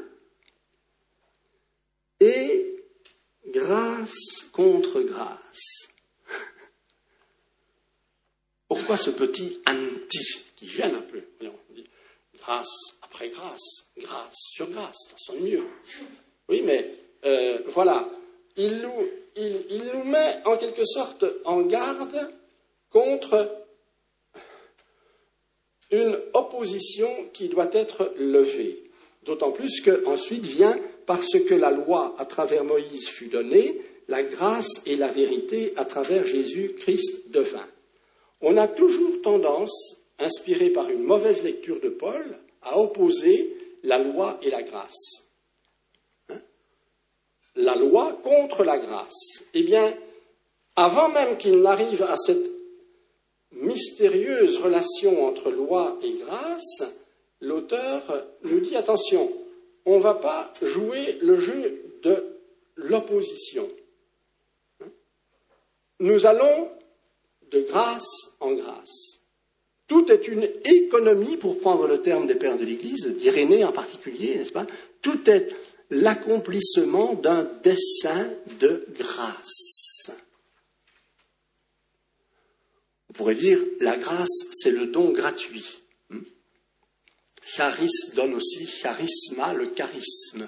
et grâce contre grâce. Pourquoi ce petit anti qui gêne un peu? On dit grâce après grâce, grâce sur grâce, ça sonne mieux. Oui, mais euh, voilà, il nous, il, il nous met en quelque sorte en garde contre une opposition qui doit être levée. D'autant plus qu'ensuite vient, parce que la loi à travers Moïse fut donnée, la grâce et la vérité à travers Jésus-Christ devint. On a toujours tendance, inspiré par une mauvaise lecture de Paul, à opposer la loi et la grâce. Hein? La loi contre la grâce. Eh bien, avant même qu'il n'arrive à cette mystérieuse relation entre loi et grâce, l'auteur nous dit, attention, on ne va pas jouer le jeu de l'opposition. Nous allons de grâce en grâce. Tout est une économie, pour prendre le terme des pères de l'Église, d'Irénée en particulier, n'est-ce pas? Tout est l'accomplissement d'un dessein de grâce. On pourrait dire, la grâce, c'est le don gratuit. Charis donne aussi, charisma, le charisme.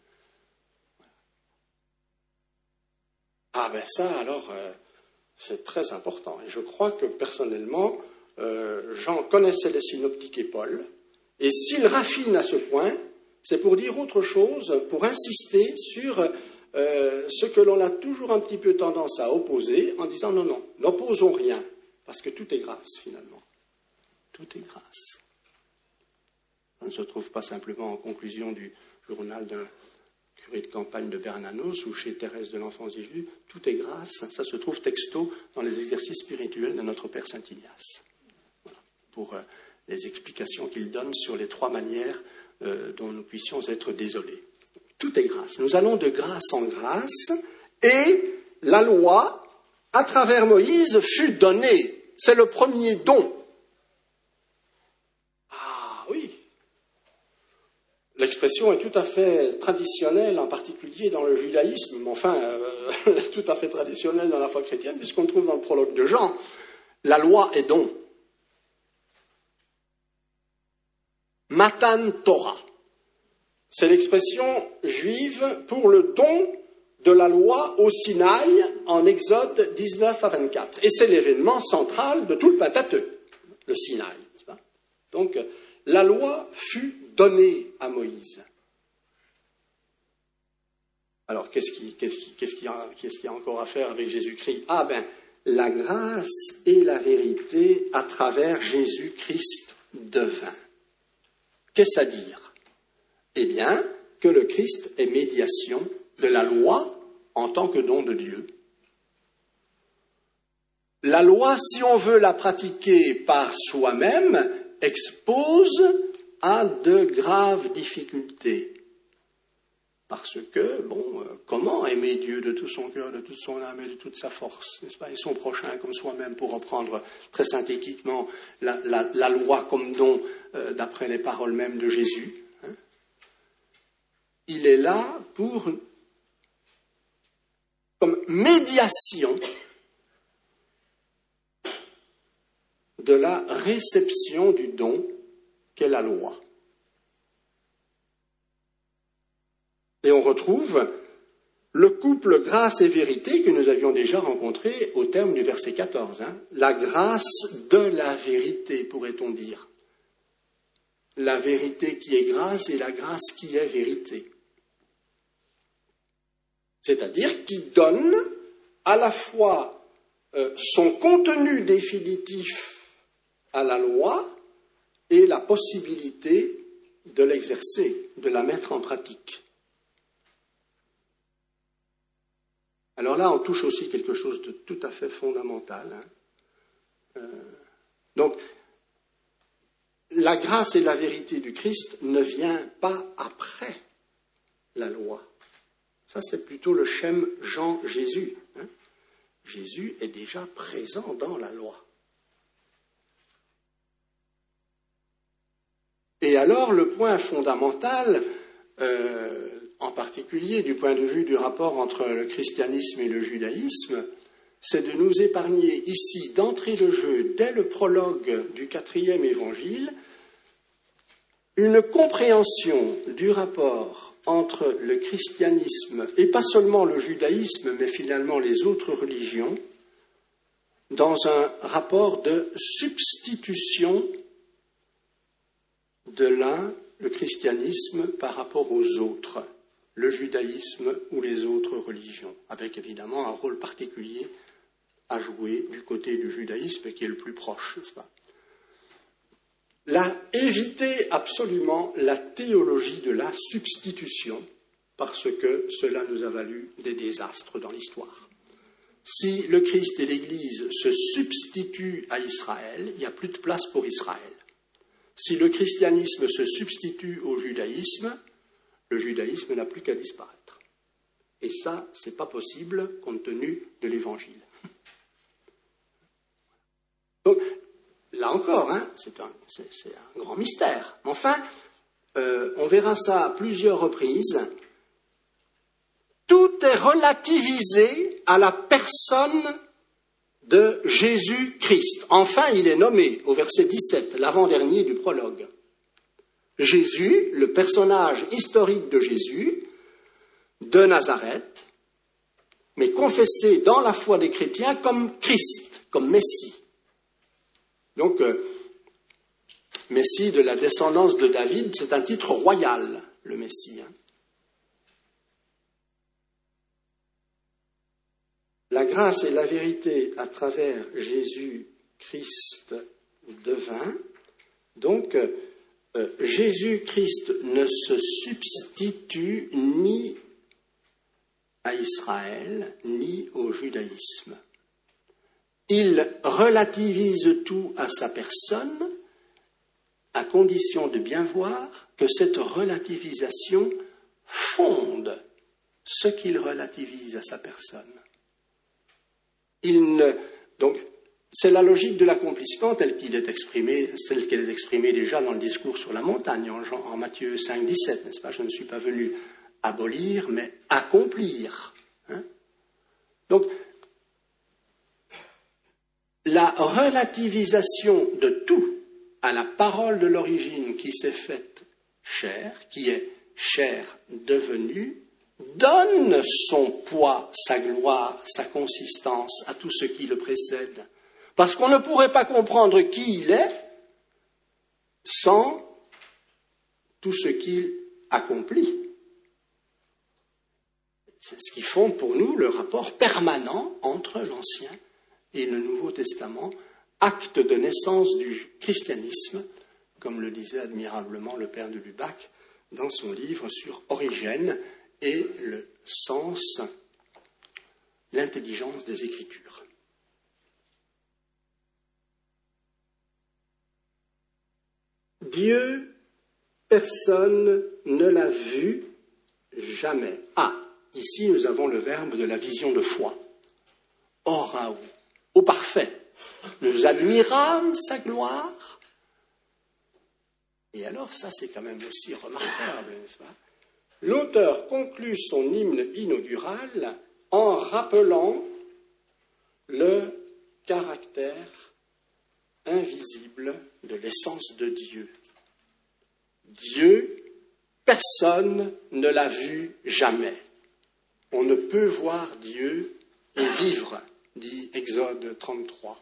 Ah ben ça, alors... Euh, c'est très important. Et je crois que, personnellement, euh, Jean connaissait les synoptiques et Paul. Et s'il raffine à ce point, c'est pour dire autre chose, pour insister sur euh, ce que l'on a toujours un petit peu tendance à opposer, en disant non, non, n'opposons rien, parce que tout est grâce, finalement. Tout est grâce. Ça ne se trouve pas simplement en conclusion du journal d'un curé de campagne de Bernanos ou chez Thérèse de l'Enfant Jésus, tout est grâce, ça se trouve texto dans les exercices spirituels de notre Père Saint Ignace. Voilà, pour euh, les explications qu'il donne sur les trois manières euh, dont nous puissions être désolés. Tout est grâce. Nous allons de grâce en grâce, et la loi, à travers Moïse, fut donnée. C'est le premier don. Ah oui. L'expression est tout à fait traditionnelle, en particulier dans le judaïsme, mais enfin, euh, tout à fait traditionnelle dans la foi chrétienne, puisqu'on trouve dans le prologue de Jean, la loi est don. Matan Torah. C'est l'expression juive pour le don de la loi au Sinaï en Exode dix-neuf à vingt-quatre. Et c'est l'événement central de tout le Pentateuque, le Sinaï, n'est-ce pas? Donc, la loi fut donnée à Moïse. Alors, qu'est-ce qu'il qu'est-ce qui, qu'est-ce qui a, qu'est-ce qui a encore à faire avec Jésus-Christ? Ah ben, la grâce et la vérité à travers Jésus-Christ devint. Qu'est-ce à dire? Eh bien, que le Christ est médiation de la loi en tant que don de Dieu. la loi, si on veut la pratiquer par soi-même, expose à de graves difficultés. Parce que, bon, euh, comment aimer Dieu de tout son cœur, de toute son âme et de toute sa force, n'est-ce pas, et son prochain comme soi-même, pour reprendre très synthétiquement la, la, la loi comme don, euh, d'après les paroles mêmes de Jésus. Hein. Il est là pour, comme médiation de la réception du don qu'est la loi. Et on retrouve le couple grâce et vérité que nous avions déjà rencontré au terme du verset quatorze. Hein. La grâce de la vérité, pourrait-on dire. La vérité qui est grâce et la grâce qui est vérité. C'est-à-dire qui donne à la fois euh, son contenu définitif à la loi et la possibilité de l'exercer, de la mettre en pratique. Alors là, on touche aussi quelque chose de tout à fait fondamental. Hein. Euh, donc, la grâce et la vérité du Christ ne vient pas après la loi. Ça, c'est plutôt le schème Jean-Jésus. Hein. Jésus est déjà présent dans la loi. Et alors, le point fondamental, euh, en particulier du point de vue du rapport entre le christianisme et le judaïsme, c'est de nous épargner ici, d'entrée de jeu, dès le prologue du quatrième évangile, une compréhension du rapport entre le christianisme, et pas seulement le judaïsme, mais finalement les autres religions, dans un rapport de substitution de l'un, le christianisme, par rapport aux autres, le judaïsme ou les autres religions, avec évidemment un rôle particulier à jouer du côté du judaïsme qui est le plus proche, n'est-ce pas ? Là, éviter absolument la théologie de la substitution, parce que cela nous a valu des désastres dans l'histoire. Si le Christ et l'Église se substituent à Israël, il n'y a plus de place pour Israël. Si le christianisme se substitue au judaïsme, le judaïsme n'a plus qu'à disparaître. Et ça, ce n'est pas possible compte tenu de l'Évangile. Donc, là encore, hein, c'est, un, c'est, c'est un grand mystère. Enfin, euh, on verra ça à plusieurs reprises. Tout est relativisé à la personne de Jésus-Christ. Enfin, il est nommé au verset dix-sept, l'avant-dernier du prologue. Jésus, le personnage historique de Jésus, de Nazareth, mais confessé dans la foi des chrétiens comme Christ, comme Messie. Donc, euh, Messie de la descendance de David, c'est un titre royal, le Messie. Hein. La grâce et la vérité à travers Jésus-Christ devint, donc, euh, euh, Jésus-Christ ne se substitue ni à Israël, ni au judaïsme. Il relativise tout à sa personne, à condition de bien voir que cette relativisation fonde ce qu'il relativise à sa personne. Il ne, donc, c'est la logique de l'accomplissement telle qu'il est exprimé, telle qu'elle est exprimée déjà dans le discours sur la montagne, en, Jean, en Matthieu cinq, dix-sept, n'est-ce pas ? Je ne suis pas venu abolir, mais accomplir. Hein ? Donc, la relativisation de tout à la parole de l'origine qui s'est faite chair, qui est chair devenue, donne son poids, sa gloire, sa consistance à tout ce qui le précède. Parce qu'on ne pourrait pas comprendre qui il est sans tout ce qu'il accomplit. C'est ce qui fonde pour nous le rapport permanent entre l'Ancien et le Nouveau Testament, acte de naissance du christianisme, comme le disait admirablement le père de Lubac dans son livre sur Origène et le sens, l'intelligence des Écritures. Dieu, personne ne l'a vu jamais. Ah, ici nous avons le verbe de la vision de foi. Oraou, au parfait. Nous admirâmes sa gloire. Et alors, ça c'est quand même aussi remarquable, n'est-ce pas? L'auteur conclut son hymne inaugural en rappelant le caractère invisible de l'essence de Dieu. Dieu, personne ne l'a vu jamais. On ne peut voir Dieu et vivre, dit Exode trente-trois.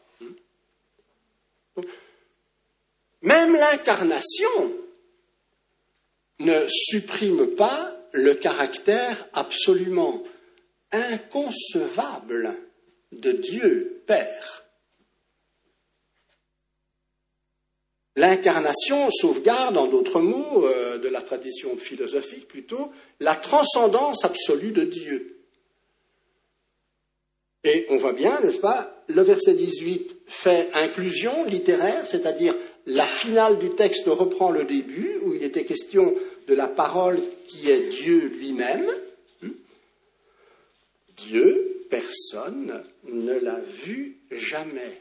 Même l'incarnation ne supprime pas le caractère absolument inconcevable de Dieu Père. L'incarnation sauvegarde, en d'autres mots, euh, de la tradition philosophique plutôt, la transcendance absolue de Dieu. Et on voit bien, n'est-ce pas, le verset dix-huit fait inclusion littéraire, c'est-à-dire la finale du texte reprend le début, où il était question de la parole qui est Dieu lui-même. Dieu, personne ne l'a vu jamais.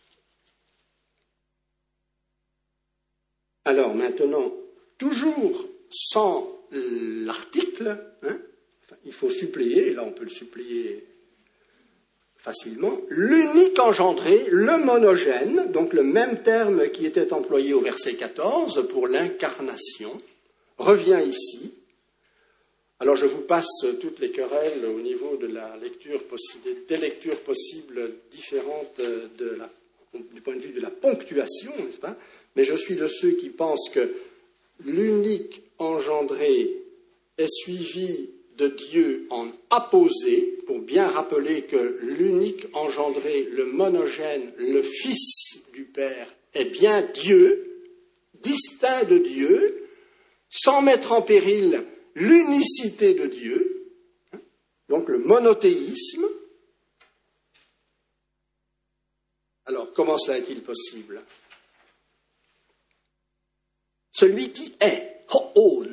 Alors maintenant, toujours sans l'article, hein, enfin, il faut suppléer, et là on peut le suppléer facilement, l'unique engendré, le monogène, donc le même terme qui était employé au verset quatorze pour l'incarnation, revient ici. Alors je vous passe toutes les querelles au niveau de la lecture possible, des lectures possibles différentes de la, du point de vue de la ponctuation, n'est-ce pas? Mais je suis de ceux qui pensent que l'unique engendré est suivi de Dieu en apposé, pour bien rappeler que l'unique engendré, le monogène, le Fils du Père, est bien Dieu, distinct de Dieu, sans mettre en péril l'unicité de Dieu, donc le monothéisme. Alors, comment cela est-il possible? Celui qui est, ho'on,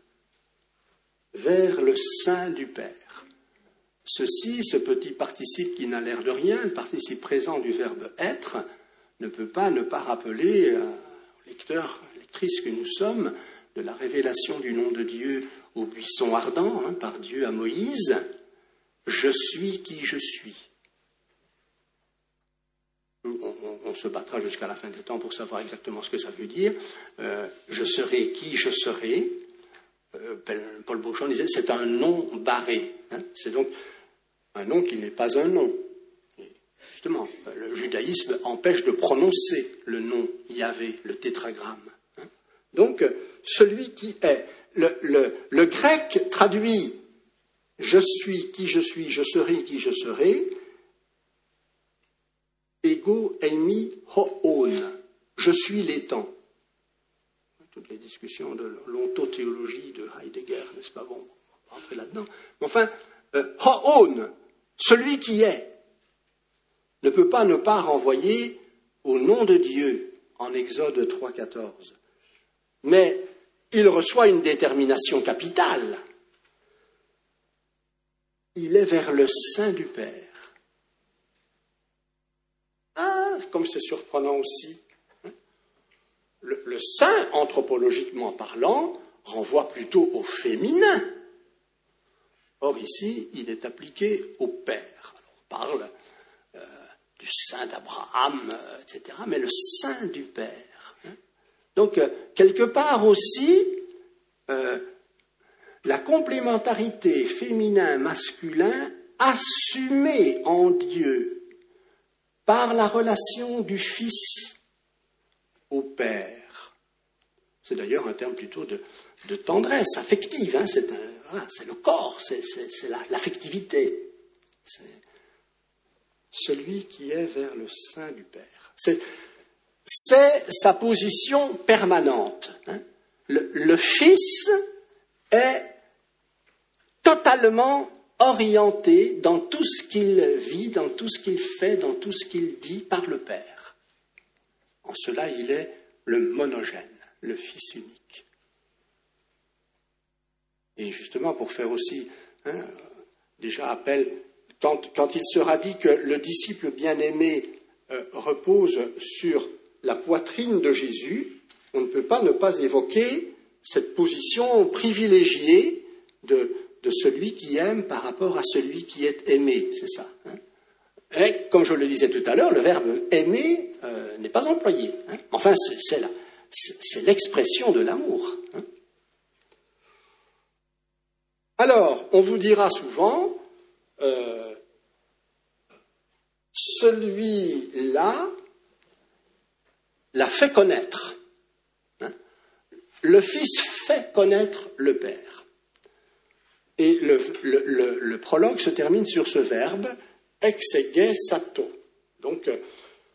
vers le sein du Père. Ceci, ce petit participe qui n'a l'air de rien, le participe présent du verbe être, ne peut pas ne pas rappeler euh, aux lecteurs, lectrices que nous sommes, de la révélation du nom de Dieu au buisson ardent, hein, par Dieu à Moïse, « Je suis qui je suis ». On, on, on se battra jusqu'à la fin des temps pour savoir exactement ce que ça veut dire. Euh, je serai qui je serai. Euh, Paul Beauchamp disait c'est un nom barré. Hein. C'est donc un nom qui n'est pas un nom. Et justement, le judaïsme empêche de prononcer le nom Yahvé, le tétragramme. Hein. Donc, celui qui est. Le, le, le grec traduit je suis qui je suis, je serai qui je serai. Ego eimi ho'on, je suis l'étang. Toutes les discussions de l'ontothéologie de Heidegger, n'est-ce pas? Bon, on va rentrer là-dedans. Mais enfin, euh, ho'on, celui qui est, ne peut pas ne pas renvoyer au nom de Dieu en Exode trois quatorze. Mais il reçoit une détermination capitale. Il est vers le sein du Père. Ah, comme c'est surprenant aussi. Hein, le, le sein, anthropologiquement parlant, renvoie plutôt au féminin. Or ici, il est appliqué au Père. Alors, on parle euh, du sein d'Abraham, euh, et cetera, mais le sein du Père. Hein. Donc, euh, quelque part aussi, euh, la complémentarité féminin-masculin assumée en Dieu par la relation du Fils au Père. C'est d'ailleurs un terme plutôt de, de tendresse affective. Hein, c'est, un, voilà, c'est le corps, c'est, c'est, c'est la, l'affectivité. C'est celui qui est vers le sein du Père. C'est, c'est sa position permanente. Hein. Le, le Fils est totalement orienté dans tout ce qu'il vit, dans tout ce qu'il fait, dans tout ce qu'il dit par le Père. En cela, il est le monogène. le Fils unique. Et justement, pour faire aussi, hein, déjà appel, quand, quand il sera dit que le disciple bien-aimé euh, repose sur la poitrine de Jésus, on ne peut pas ne pas évoquer cette position privilégiée de, de celui qui aime par rapport à celui qui est aimé, c'est ça. Hein. Et comme je le disais tout à l'heure, le verbe aimer euh, n'est pas employé. Hein. Enfin, c'est, c'est, la, c'est, c'est l'expression de l'amour. Hein. Alors, on vous dira souvent, euh, celui-là l'a fait connaître. Hein. Le Fils fait connaître le Père. Et le, le, le, le prologue se termine sur ce verbe, exegesato. Donc, euh,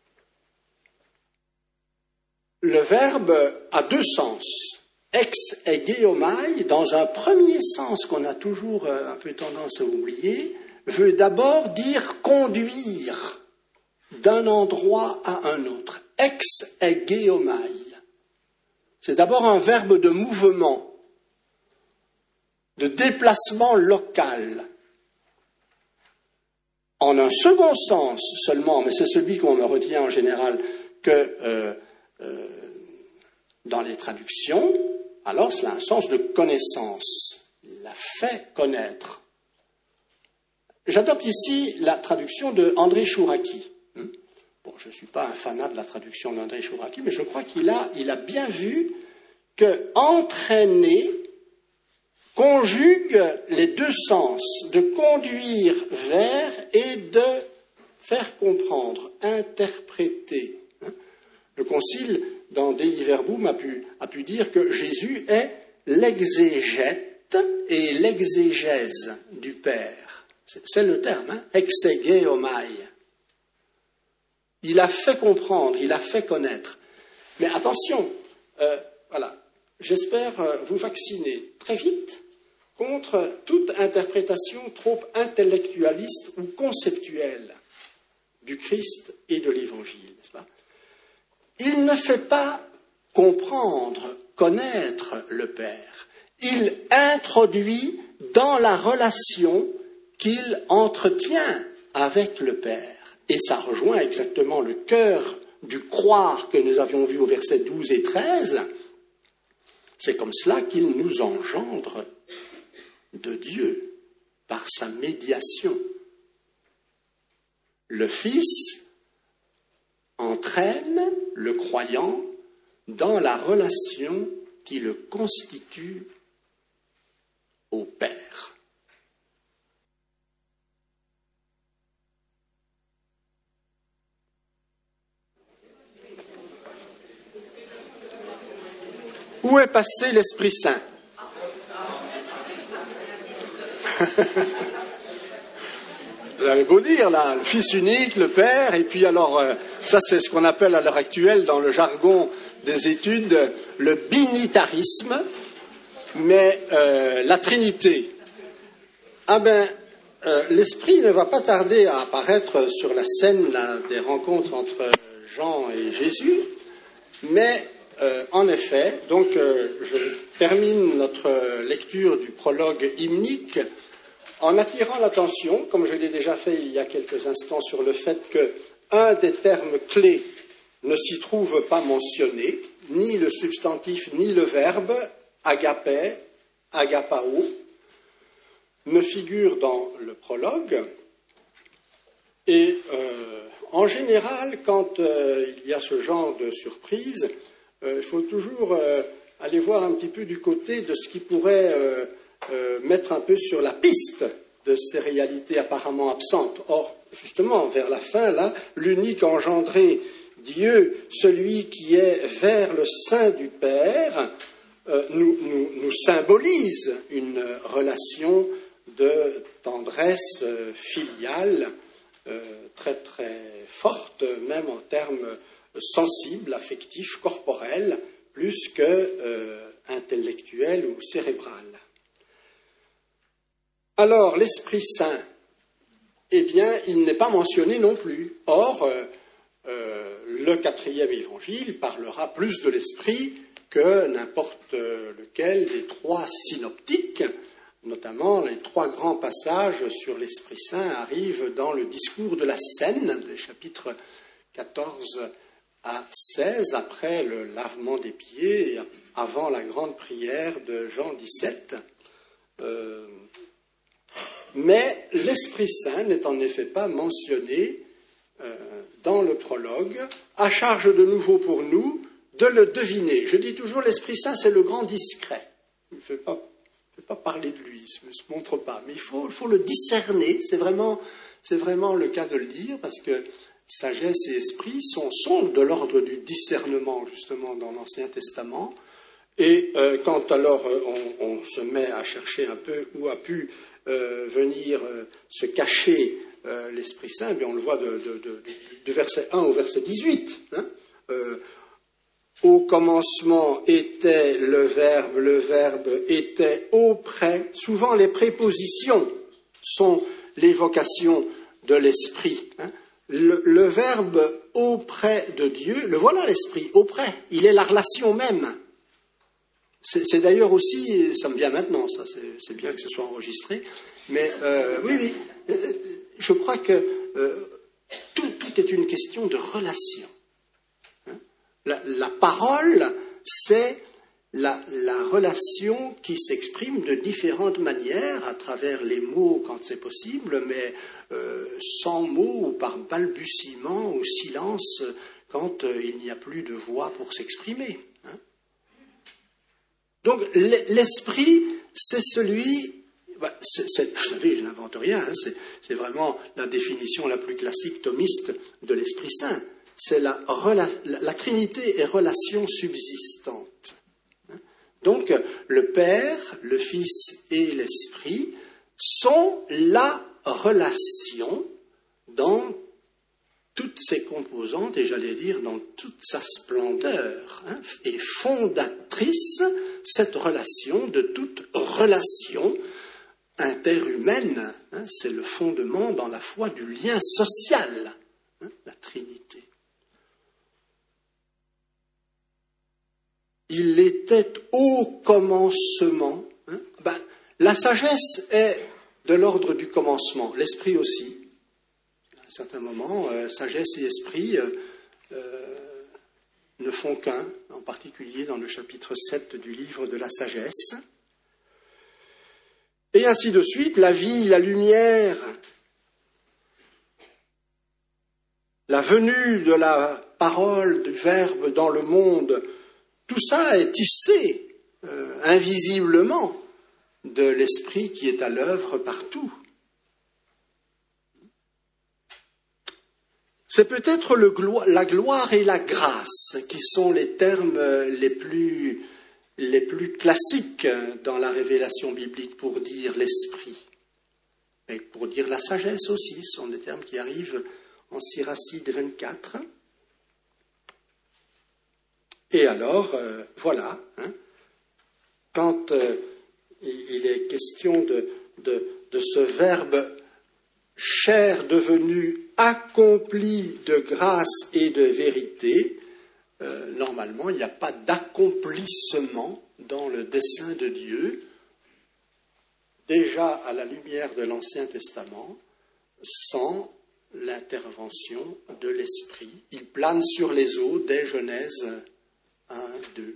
le verbe a deux sens. Ex egeomai, dans un premier sens qu'on a toujours un peu tendance à oublier, veut d'abord dire conduire d'un endroit à un autre. Ex egeomai. C'est d'abord un verbe de mouvement, de déplacement local. En un second sens seulement, mais c'est celui qu'on retient en général que euh, euh, dans les traductions, alors cela a un sens de connaissance. Il l'a fait connaître. J'adopte ici la traduction de André Chouraki. Bon, je ne suis pas un fanat de la traduction d'André Chouraki, mais je crois qu'il a, il a bien vu que entraîner conjugue les deux sens, de conduire vers et de faire comprendre, interpréter. Le Concile, dans Dei Verbum, a pu, a pu dire que Jésus est l'exégète et l'exégèse du Père. C'est, c'est le terme, hein, exegeomai. Il a fait comprendre, il a fait connaître. Mais attention, euh, voilà, j'espère euh, vous vacciner très vite contre toute interprétation trop intellectualiste ou conceptuelle du Christ et de l'Évangile, n'est-ce pas ? Il ne fait pas comprendre, connaître le Père. Il introduit dans la relation qu'il entretient avec le Père. Et ça rejoint exactement le cœur du croire que nous avions vu au verset douze et treize. C'est comme cela qu'il nous engendre de Dieu, par sa médiation. Le Fils entraîne le croyant dans la relation qui le constitue au Père. Où est passé l'Esprit Saint ? J'avais beau dire, là, le Fils unique, le Père, et puis alors, euh, ça c'est ce qu'on appelle à l'heure actuelle, dans le jargon des études, le binitarisme, mais euh, la Trinité. Ah ben, euh, l'Esprit ne va pas tarder à apparaître sur la scène là, des rencontres entre Jean et Jésus, mais euh, en effet, donc euh, je termine notre lecture du prologue hymnique en attirant l'attention, comme je l'ai déjà fait il y a quelques instants, sur le fait qu'un des termes clés ne s'y trouve pas mentionné, ni le substantif, ni le verbe, agapé, agapao, ne figure dans le prologue. Et euh, en général, quand euh, il y a ce genre de surprise, euh, il faut toujours euh, aller voir un petit peu du côté de ce qui pourrait euh, Euh, mettre un peu sur la piste de ces réalités apparemment absentes. Or, justement, vers la fin, là, l'unique engendré, Dieu, celui qui est vers le sein du Père, euh, nous, nous, nous symbolise une relation de tendresse euh, filiale euh, très très forte, même en termes sensibles, affectifs, corporels, plus que euh, intellectuels ou cérébrales. Alors, l'Esprit Saint, eh bien, il n'est pas mentionné non plus. Or, euh, euh, le quatrième évangile parlera plus de l'Esprit que n'importe lequel des trois synoptiques, notamment les trois grands passages sur l'Esprit Saint, arrivent dans le discours de la Seine, des chapitres quatorze à seize, après le lavement des pieds, et avant la grande prière de Jean dix-sept. Euh, mais l'Esprit Saint n'est en effet pas mentionné euh, dans le prologue, à charge de nouveau pour nous de le deviner. Je dis toujours, l'Esprit Saint, c'est le grand discret. Il ne fait pas, fait pas parler de lui, il ne se montre pas, mais il faut, il faut le discerner. C'est vraiment, c'est vraiment le cas de le dire, parce que sagesse et esprit sont, sont de l'ordre du discernement, justement, dans l'Ancien Testament. Et euh, quand alors euh, on, on se met à chercher un peu où a pu euh, venir euh, se cacher euh, l'Esprit Saint, bien on le voit de, de, de, du verset un au verset dix-huit. Hein, euh, au commencement était le Verbe, le Verbe était auprès. Souvent les prépositions sont l'évocation de l'Esprit. Hein. Le, le Verbe auprès de Dieu, le voilà l'Esprit, auprès. Il est la relation même. C'est, c'est d'ailleurs aussi, ça me vient maintenant, ça, c'est, c'est bien que ce soit enregistré, mais euh, oui, oui, euh, je crois que euh, tout, tout est une question de relation. Hein? La, la parole, c'est la, la relation qui s'exprime de différentes manières, à travers les mots quand c'est possible, mais euh, sans mots ou par balbutiement ou silence quand euh, il n'y a plus de voix pour s'exprimer. Hein? Donc l'esprit, c'est celui, bah, c'est, c'est, vous savez, je n'invente rien, hein, c'est, c'est vraiment la définition la plus classique thomiste de l'Esprit Saint. C'est la, la, la Trinité est relation subsistante. Hein. Donc le Père, le Fils et l'Esprit sont la relation dans toutes ses composantes, et j'allais dire dans toute sa splendeur, hein, et fondatrice, cette relation de toute relation interhumaine. Hein, c'est le fondement dans la foi du lien social, hein, la Trinité. Il était au commencement. Hein, ben, la sagesse est de l'ordre du commencement, l'esprit aussi. À un certain moment, euh, sagesse et esprit euh, euh, ne font qu'un, en particulier dans le chapitre sept du livre de la sagesse. Et ainsi de suite, la vie, la lumière, la venue de la parole, du Verbe dans le monde, tout ça est tissé euh, invisiblement de l'esprit qui est à l'œuvre partout. C'est peut-être le glo- la gloire et la grâce qui sont les termes les plus, les plus classiques dans la révélation biblique pour dire l'esprit. Et pour dire la sagesse aussi, ce sont des termes qui arrivent en Siracide vingt-quatre. Et alors, euh, voilà, hein, quand euh, il est question de, de, de ce verbe chair devenu accompli de grâce et de vérité, euh, normalement, il n'y a pas d'accomplissement dans le dessein de Dieu, déjà à la lumière de l'Ancien Testament, sans l'intervention de l'Esprit. Il plane sur les eaux dès Genèse un, deux.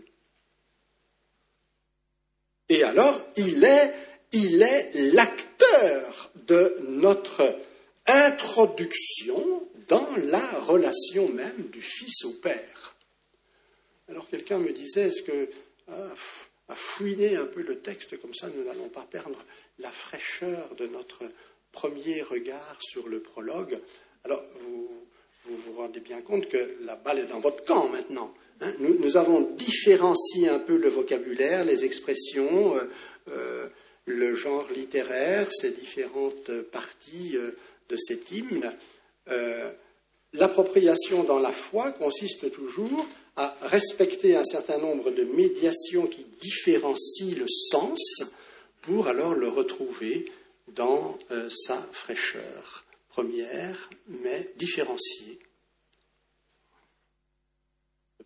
Et alors, il est, il est l'acteur de notre introduction dans la relation même du Fils au Père. Alors quelqu'un me disait, est-ce que, à fouiner un peu le texte, comme ça nous n'allons pas perdre la fraîcheur de notre premier regard sur le prologue. Alors vous vous, vous rendez bien compte que la balle est dans votre camp maintenant. Hein, nous, nous avons différencié un peu le vocabulaire, les expressions, euh, euh, le genre littéraire, ces différentes parties euh, de cet hymne. Euh, l'appropriation dans la foi consiste toujours à respecter un certain nombre de médiations qui différencient le sens pour alors le retrouver dans euh, sa fraîcheur première, mais différenciée.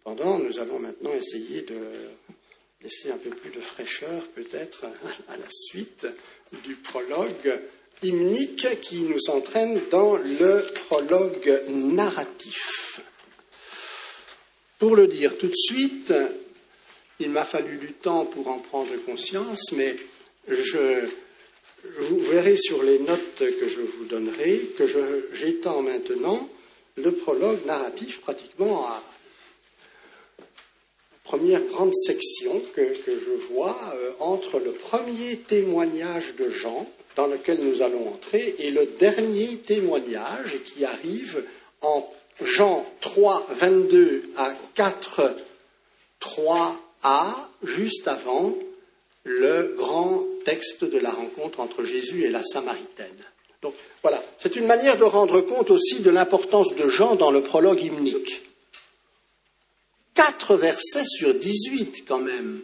Cependant, nous allons maintenant essayer de laisser un peu plus de fraîcheur, peut-être, à la suite du prologue hymnique qui nous entraîne dans le prologue narratif. Pour le dire tout de suite, il m'a fallu du temps pour en prendre conscience, mais je, vous verrez sur les notes que je vous donnerai que je, j'étends maintenant le prologue narratif pratiquement à la première grande section que, que je vois euh, entre le premier témoignage de Jean, dans lequel nous allons entrer, et le dernier témoignage qui arrive en Jean trois, vingt-deux à quatre, trois a, juste avant le grand texte de la rencontre entre Jésus et la Samaritaine. Donc voilà, c'est une manière de rendre compte aussi de l'importance de Jean dans le prologue hymnique. Quatre versets sur dix-huit quand même.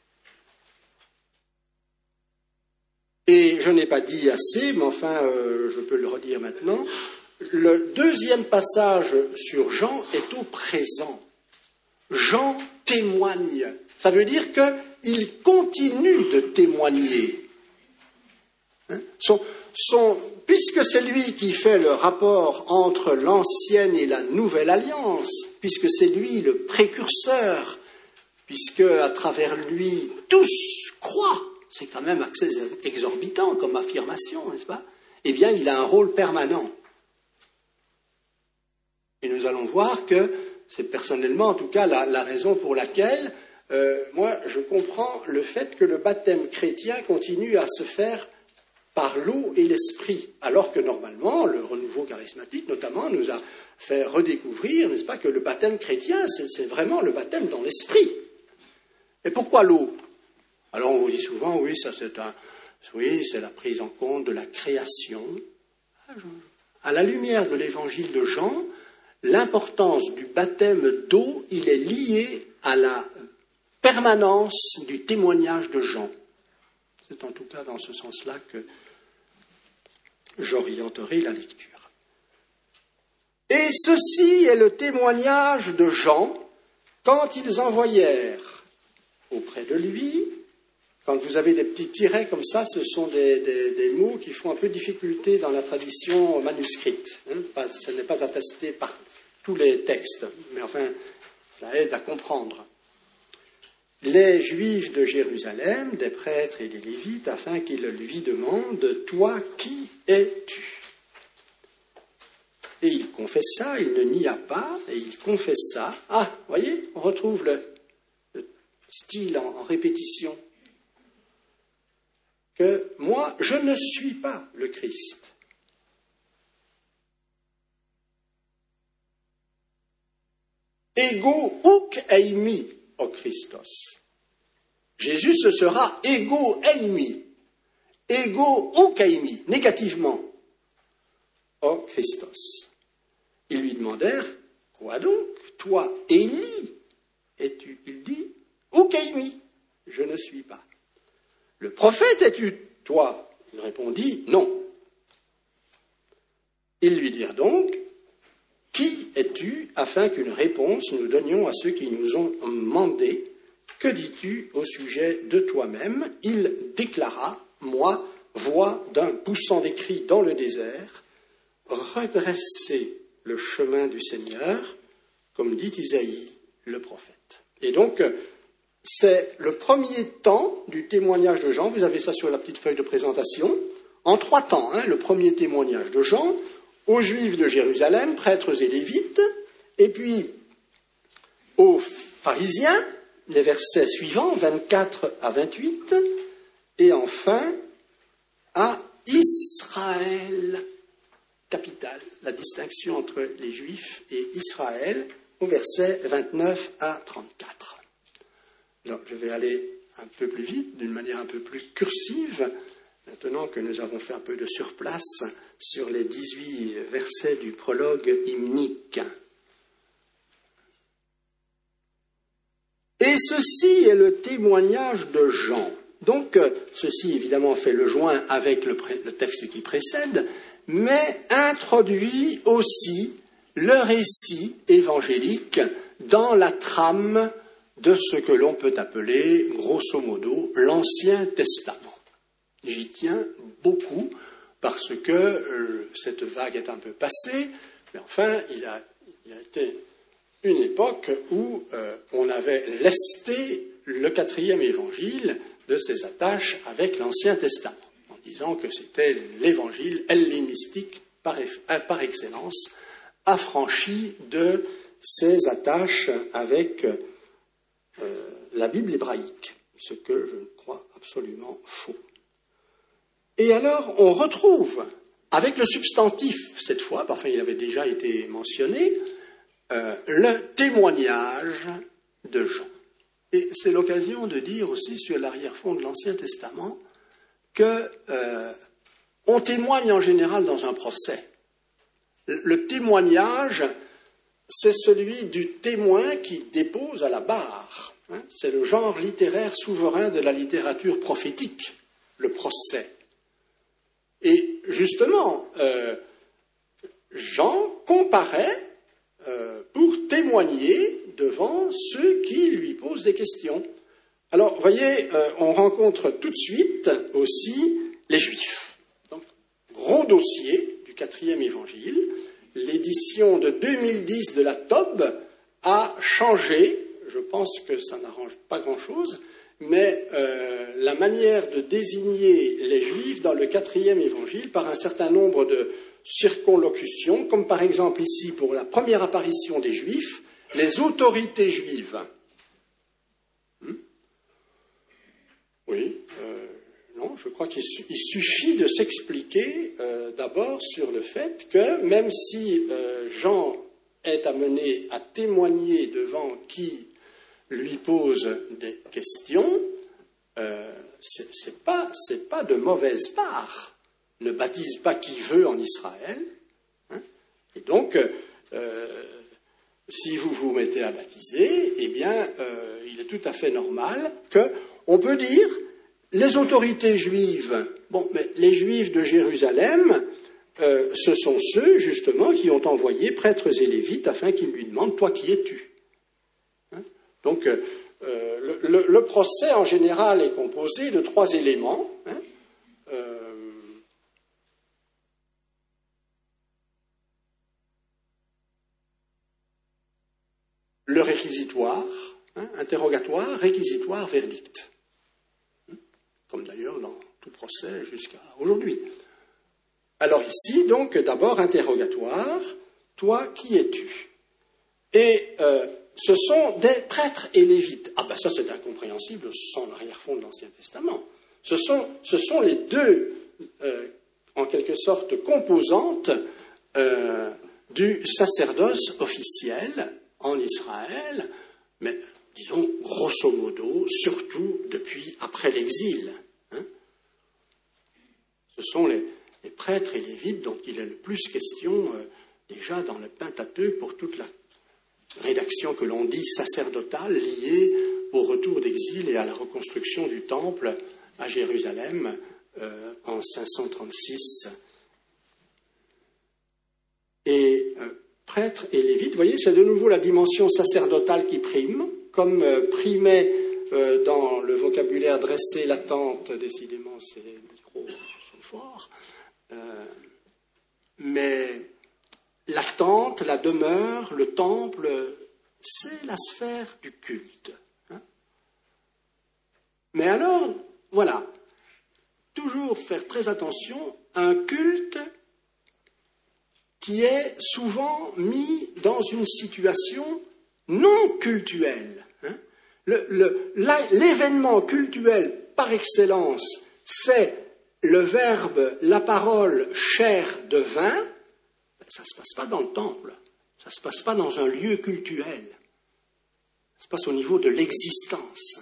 Et je n'ai pas dit assez, mais enfin, euh, je peux le redire maintenant. Le deuxième passage sur Jean est au présent. Jean témoigne. Ça veut dire qu'il continue de témoigner. Hein? Son, son, puisque c'est lui qui fait le rapport entre l'ancienne et la nouvelle alliance, puisque c'est lui le précurseur, puisque à travers lui tous croient, c'est quand même assez exorbitant comme affirmation, n'est-ce pas? Eh bien, il a un rôle permanent. Et nous allons voir que c'est personnellement, en tout cas, la, la raison pour laquelle, euh, moi, je comprends le fait que le baptême chrétien continue à se faire par l'eau et l'esprit, alors que normalement, le renouveau charismatique, notamment, nous a fait redécouvrir, n'est-ce pas, que le baptême chrétien, c'est, c'est vraiment le baptême dans l'esprit. Et pourquoi l'eau? Alors on vous dit souvent, oui, ça c'est un, oui, c'est la prise en compte de la création. À la lumière de l'évangile de Jean, l'importance du baptême d'eau, il est lié à la permanence du témoignage de Jean. C'est en tout cas dans ce sens-là que j'orienterai la lecture. Et ceci est le témoignage de Jean quand ils envoyèrent auprès de lui. Quand vous avez des petits tirets comme ça, ce sont des, des, des mots qui font un peu difficulté dans la tradition manuscrite. Hein, pas, ce n'est pas attesté par tous les textes, mais enfin, cela aide à comprendre. Les Juifs de Jérusalem, des prêtres et des Lévites, afin qu'ils lui demandent « Toi, qui es-tu » Et il confessa, il ne nia pas, et il confessa. Ah, voyez, on retrouve le, le style en, en répétition. Que moi, je ne suis pas le Christ. Ego uk eimi o Christos. Jésus, ce sera ego eimi. Ego uk eimi, négativement. O Christos. Ils lui demandèrent, quoi donc? Toi, Élie, es-tu? Il dit, uk eimi, je ne suis pas. Le prophète es-tu, toi? Il répondit, non. Ils lui dirent donc, qui es-tu, afin qu'une réponse nous donnions à ceux qui nous ont demandé, que dis-tu au sujet de toi-même? Il déclara, moi, voix d'un poussant des cris dans le désert, redressez le chemin du Seigneur, comme dit Isaïe, le prophète. Et donc, c'est le premier temps du témoignage de Jean. Vous avez ça sur la petite feuille de présentation. En trois temps, hein, le premier témoignage de Jean aux Juifs de Jérusalem, prêtres et lévites, et puis aux pharisiens, les versets suivants, vingt-quatre à vingt-huit, et enfin à Israël, capitale, la distinction entre les Juifs et Israël, au verset vingt-neuf à trente-quatre. Alors, je vais aller un peu plus vite, d'une manière un peu plus cursive, maintenant que nous avons fait un peu de surplace sur les dix-huit versets du prologue hymnique. Et ceci est le témoignage de Jean. Donc, ceci évidemment fait le joint avec le, pré- le texte qui précède, mais introduit aussi le récit évangélique dans la trame de ce que l'on peut appeler, grosso modo, l'Ancien Testament. J'y tiens beaucoup parce que euh, cette vague est un peu passée, mais enfin, il a, il a été une époque où euh, on avait lesté le quatrième évangile de ses attaches avec l'Ancien Testament, en disant que c'était l'évangile hellénistique par, par excellence, affranchi de ses attaches avec euh, la Bible hébraïque, ce que je crois absolument faux. Et alors, on retrouve, avec le substantif cette fois, enfin il avait déjà été mentionné, euh, le témoignage de Jean. Et c'est l'occasion de dire aussi sur l'arrière-fond de l'Ancien Testament que euh, on témoigne en général dans un procès. Le témoignage, c'est celui du témoin qui dépose à la barre. Hein, c'est le genre littéraire souverain de la littérature prophétique, le procès. Et justement, euh, Jean comparaît euh, pour témoigner devant ceux qui lui posent des questions. Alors, vous voyez, euh, on rencontre tout de suite aussi les Juifs. Donc, gros dossier du quatrième évangile. L'édition de deux mille dix de la T O B a changé. Je pense que ça n'arrange pas grand-chose. Mais euh, la manière de désigner les Juifs dans le quatrième évangile par un certain nombre de circonlocutions, comme par exemple ici pour la première apparition des Juifs, les autorités juives. Hmm oui, euh, non, je crois qu'il su- il suffit de s'expliquer euh, d'abord sur le fait que même si euh, Jean est amené à témoigner devant qui lui pose des questions, euh, c'est, c'est pas, c'est pas de mauvaise part. Ne baptise pas qui veut en Israël. Hein, et donc, euh, si vous vous mettez à baptiser, eh bien, euh, il est tout à fait normal qu'on peut dire les autorités juives. Bon, mais les Juifs de Jérusalem, euh, ce sont ceux, justement, qui ont envoyé prêtres et lévites afin qu'ils lui demandent « Toi, qui es-tu » Donc, euh, le, le, le procès, en général, est composé de trois éléments. Hein, euh, le réquisitoire, hein, interrogatoire, réquisitoire, verdict. Comme d'ailleurs dans tout procès jusqu'à aujourd'hui. Alors ici, donc, d'abord, interrogatoire. Toi, qui es-tu ? Et... Euh, ce sont des prêtres et lévites. Ah ben ça c'est incompréhensible sans l'arrière-fond de l'Ancien Testament. Ce sont, ce sont les deux, euh, en quelque sorte, composantes euh, du sacerdoce officiel en Israël, mais disons grosso modo, surtout depuis après l'exil. Hein. Ce sont les, les prêtres et lévites dont il est le plus question euh, déjà dans le Pentateuque pour toute la rédaction que l'on dit sacerdotale liée au retour d'exil et à la reconstruction du temple à Jérusalem euh, en cinq cent trente-six. Et euh, prêtres et lévites, vous voyez, c'est de nouveau la dimension sacerdotale qui prime, comme euh, primait euh, dans le vocabulaire dressé l'attente, décidément ces micros sont forts, euh, mais la tente, la demeure, le temple, c'est la sphère du culte. Hein. Mais alors, voilà, toujours faire très attention, un culte qui est souvent mis dans une situation non cultuelle. Hein. Le, le, la, l'événement cultuel par excellence, c'est le verbe, la parole, chair devint. Ça ne se passe pas dans le temple, ça ne se passe pas dans un lieu cultuel, ça se passe au niveau de l'existence.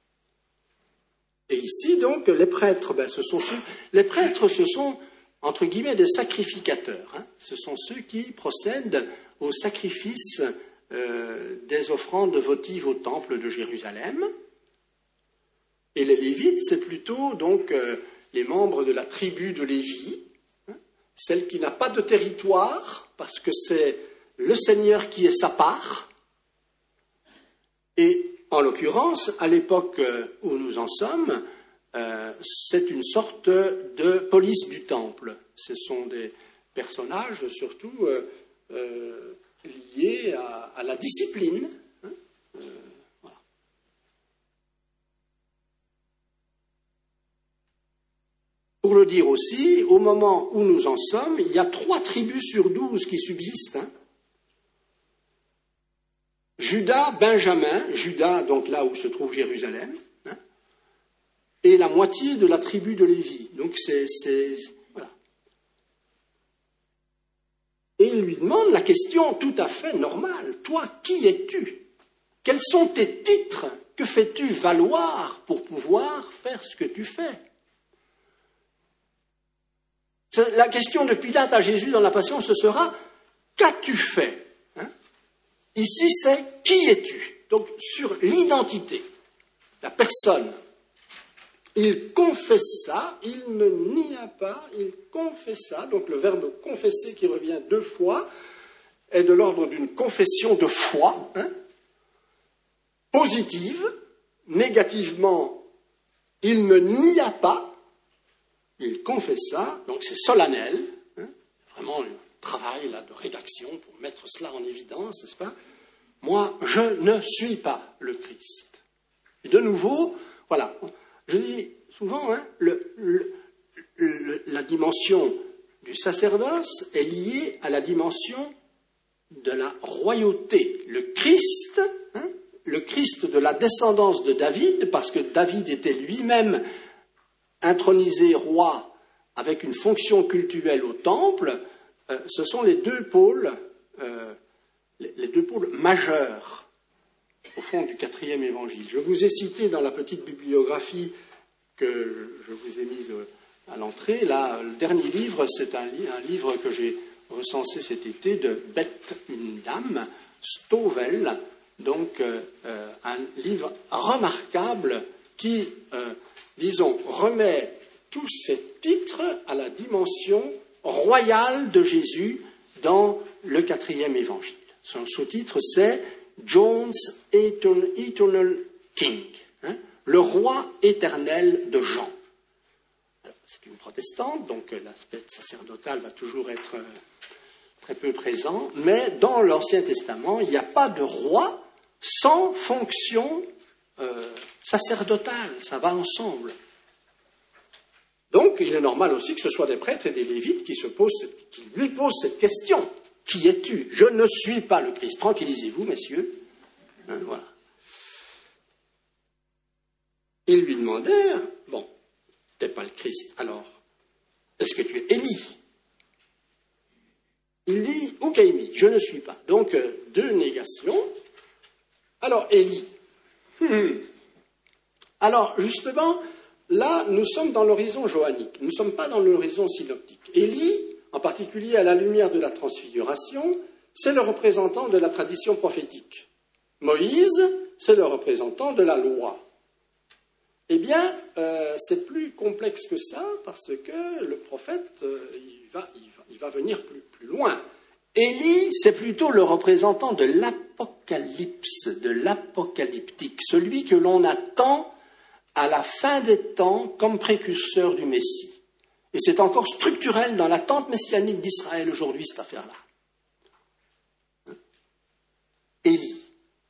Et ici, donc, les prêtres, ben, ce sont ceux, les prêtres, ce sont, entre guillemets, des sacrificateurs. Hein. Ce sont ceux qui procèdent au sacrifice euh, des offrandes votives au temple de Jérusalem. Et les Lévites, c'est plutôt, donc, euh, les membres de la tribu de Lévi, celle qui n'a pas de territoire, parce que c'est le Seigneur qui est sa part, Et en l'occurrence, à l'époque où nous en sommes, euh, c'est une sorte de police du temple. Ce sont des personnages surtout euh, euh, liés à, à la discipline. Hein, euh, voilà. Pour le dire aussi, au moment où nous en sommes, il y a trois tribus sur douze qui subsistent. Hein. Judas, Benjamin, Judas, donc là où se trouve Jérusalem, hein, et la moitié de la tribu de Lévi. Donc c'est, c'est, voilà. Et il lui demande la question tout à fait normale. Toi, qui es-tu? Quels sont tes titres? Que fais-tu valoir pour pouvoir faire ce que tu fais? La question de Pilate à Jésus dans la Passion, ce sera « Qu'as-tu fait ?» Ici, c'est « Qui es-tu » Donc, sur l'identité, la personne. Il confessa, il ne nia pas, il confessa. Donc, le verbe « confesser » qui revient deux fois est de l'ordre d'une confession de foi, hein, positive. Négativement, il ne nia pas, il confessa, donc c'est solennel, hein, vraiment un travail là, de rédaction pour mettre cela en évidence, n'est-ce pas? Moi, je ne suis pas le Christ. Et de nouveau, voilà, je dis souvent, hein, le, le, le, la dimension du sacerdoce est liée à la dimension de la royauté. Le Christ, hein, le Christ de la descendance de David, parce que David était lui-même intronisé roi avec une fonction cultuelle au temple, euh, ce sont les deux pôles, euh, les, les deux pôles majeurs, au fond, du quatrième évangile. Je vous ai cité dans la petite bibliographie que je vous ai mise à l'entrée, là, le dernier livre, c'est un, un livre que j'ai recensé cet été de Beth, une dame, Stouvel, donc euh, un livre remarquable qui, euh, disons, remet tous ces titres à la dimension royale de Jésus dans le quatrième évangile. Son sous-titre, c'est John's Eternal King, hein, le roi éternel de Jean. C'est une protestante, donc l'aspect sacerdotal va toujours être euh, très peu présent, mais dans l'Ancien Testament, il n'y a pas de roi sans fonction euh, sacerdotale, ça va ensemble. Donc, il est normal aussi que ce soit des prêtres et des lévites qui, se posent, qui lui posent cette question. Qui es-tu? Je ne suis pas le Christ. Tranquillisez-vous, messieurs. Hein, voilà. Ils lui demandèrent, bon, tu n'es pas le Christ, alors, est-ce que tu es Élie? Il dit, ok, Élie, je ne suis pas. Donc, euh, deux négations. Alors, Élie. Hum. Alors, justement, là, nous sommes dans l'horizon johannique. Nous ne sommes pas dans l'horizon synoptique. Élie, en particulier à la lumière de la transfiguration, c'est le représentant de la tradition prophétique. Moïse, c'est le représentant de la loi. Eh bien, euh, c'est plus complexe que ça, parce que le prophète, euh, il, va, il, va, il va venir plus, plus loin. Élie, c'est plutôt le représentant de l'apocalypse, de l'apocalyptique, celui que l'on attend à la fin des temps comme précurseur du Messie. Et c'est encore structurel dans l'attente messianique d'Israël aujourd'hui, cette affaire-là. Hein? Élie.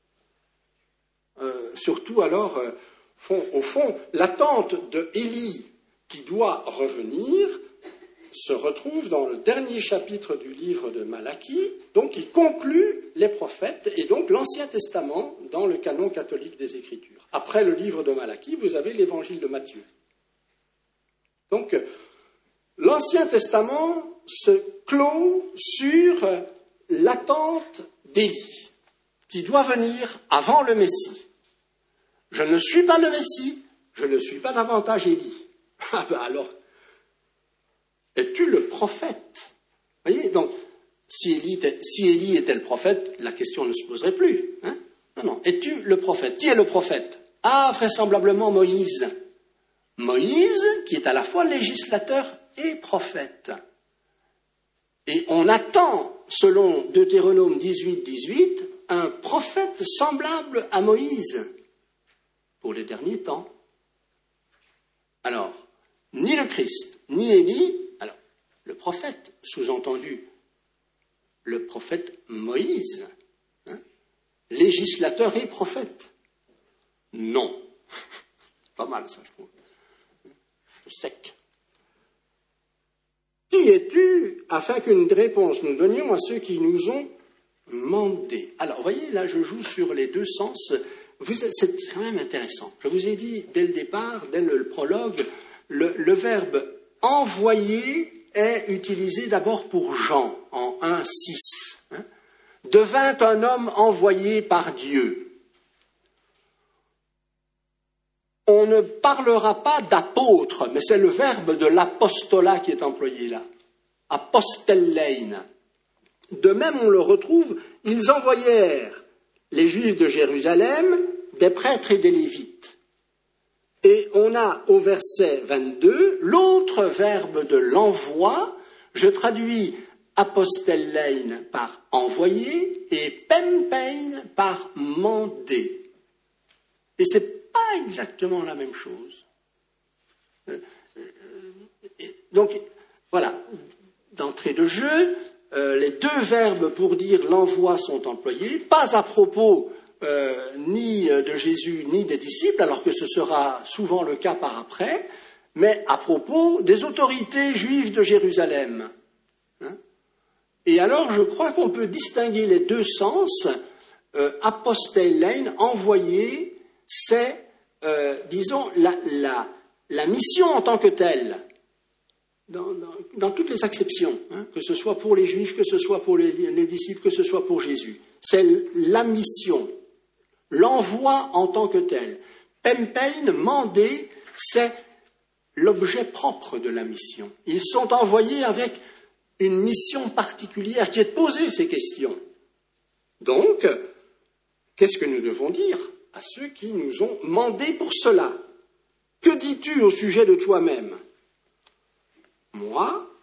Euh, surtout alors, euh, fond, au fond, l'attente de Élie qui doit revenir se retrouve dans le dernier chapitre du livre de Malachie, donc qui conclut les prophètes et donc l'Ancien Testament dans le canon catholique des Écritures. Après le livre de Malachie, vous avez l'évangile de Matthieu. Donc, l'Ancien Testament se clôt sur l'attente d'Élie, qui doit venir avant le Messie. Je ne suis pas le Messie, je ne suis pas davantage Élie. Ah ben alors, es-tu le prophète? Vous voyez, donc, si Élie, était, si Élie était le prophète, la question ne se poserait plus. Hein? Non, non, es-tu le prophète? Qui est le prophète? Ah, vraisemblablement Moïse. Moïse, qui est à la fois législateur et prophète. Et on attend, selon Deutéronome dix-huit, dix-huit, un prophète semblable à Moïse pour les derniers temps. Alors, ni le Christ, ni Élie, alors, le prophète, sous-entendu, le prophète Moïse, hein, législateur et prophète. Non. Pas mal, ça, je trouve. Sec. Qui es-tu, afin qu'une réponse nous donnions à ceux qui nous ont mandé? Alors, vous voyez, là, je joue sur les deux sens. Vous, c'est quand même intéressant. Je vous ai dit, dès le départ, dès le, le prologue, le, le verbe « envoyer » est utilisé d'abord pour Jean, en un six. Hein, devint un homme envoyé par Dieu. On ne parlera pas d'apôtre, mais c'est le verbe de l'apostolat qui est employé là. Apostellein. De même, on le retrouve, ils envoyèrent les Juifs de Jérusalem, des prêtres et des Lévites. Et on a au verset vingt-deux l'autre verbe de l'envoi. Je traduis apostellein par envoyer et pempein par mandé. Et c'est pas exactement la même chose. Donc, voilà, d'entrée de jeu, euh, les deux verbes pour dire l'envoi sont employés, pas à propos euh, ni de Jésus ni des disciples, alors que ce sera souvent le cas par après, mais à propos des autorités juives de Jérusalem. Hein? Et alors, je crois qu'on peut distinguer les deux sens. Euh, apostellein, envoyer, c'est Euh, disons, la, la, la mission en tant que telle, dans, dans, dans toutes les acceptions, hein, que ce soit pour les Juifs, que ce soit pour les, les disciples, que ce soit pour Jésus, c'est la mission, l'envoi en tant que tel. Pempein, mandé, c'est l'objet propre de la mission. Ils sont envoyés avec une mission particulière qui est de poser ces questions. Donc, qu'est-ce que nous devons dire à ceux qui nous ont mandé pour cela? Que dis-tu au sujet de toi-même? Moi,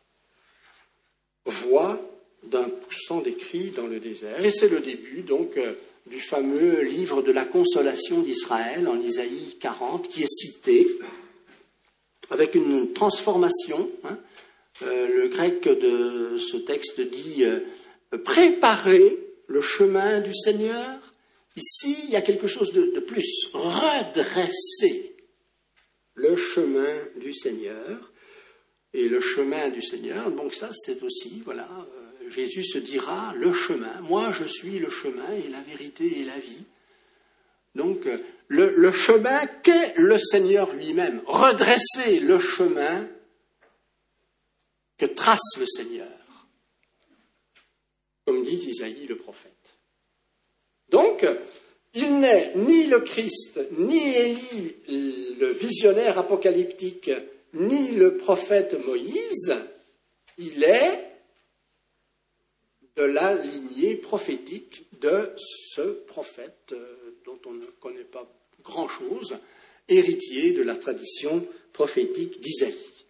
voix d'un poussant des cris dans le désert. Et c'est le début, donc, euh, du fameux livre de la consolation d'Israël, en Isaïe quarante, qui est cité, avec une transformation. Hein. Euh, le grec de ce texte dit euh, « Préparez le chemin du Seigneur ». Ici, il y a quelque chose de, de plus. Redresser le chemin du Seigneur. Et le chemin du Seigneur, donc ça, c'est aussi, voilà, euh, Jésus se dira le chemin. Moi, je suis le chemin et la vérité et la vie. Donc, euh, le, le chemin qu'est le Seigneur lui-même. Redresser le chemin que trace le Seigneur. Comme dit Isaïe le prophète. Donc, il n'est ni le Christ, ni Élie, le visionnaire apocalyptique, ni le prophète Moïse, il est de la lignée prophétique de ce prophète dont on ne connaît pas grand-chose, héritier de la tradition prophétique d'Isaïe.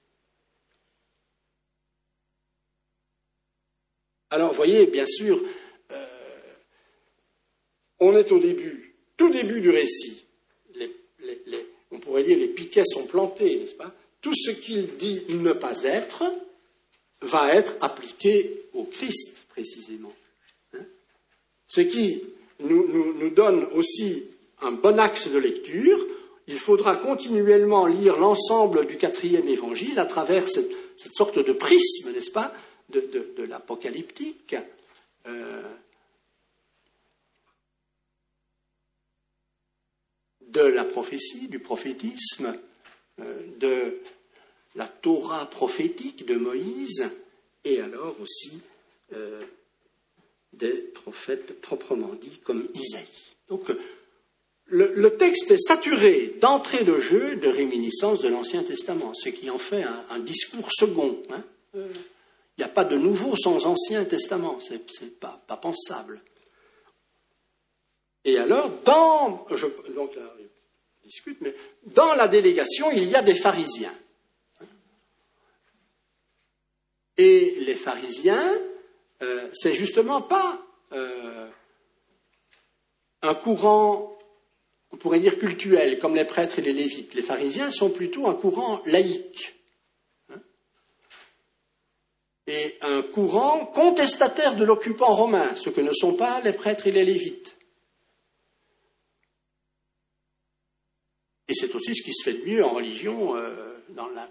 Alors, vous voyez, bien sûr, on est au début, tout début du récit. Les, les, les, on pourrait dire les piquets sont plantés, n'est-ce pas? Tout ce qu'il dit ne pas être va être appliqué au Christ, précisément. Hein? Ce qui nous, nous, nous donne aussi un bon axe de lecture. Il faudra continuellement lire l'ensemble du quatrième évangile à travers cette, cette sorte de prisme, n'est-ce pas, de, de, de l'apocalyptique. Euh, de la prophétie, du prophétisme, euh, de la Torah prophétique de Moïse, et alors aussi euh, des prophètes proprement dits comme Isaïe. Donc le, le texte est saturé d'entrée de jeu de réminiscences de l'Ancien Testament, ce qui en fait un, un discours second. Hein. Euh, il n'y a pas de nouveau sans Ancien Testament, c'est, c'est pas, pas pensable. Et alors, dans, je, donc là, on discute, mais dans la délégation, il y a des pharisiens. Et les pharisiens, euh, c'est justement pas euh, un courant, on pourrait dire cultuel, comme les prêtres et les lévites. Les pharisiens sont plutôt un courant laïque. Hein, et un courant contestataire de l'occupant romain, ce que ne sont pas les prêtres et les lévites. Et c'est aussi ce qui se fait de mieux en religion euh, dans, la,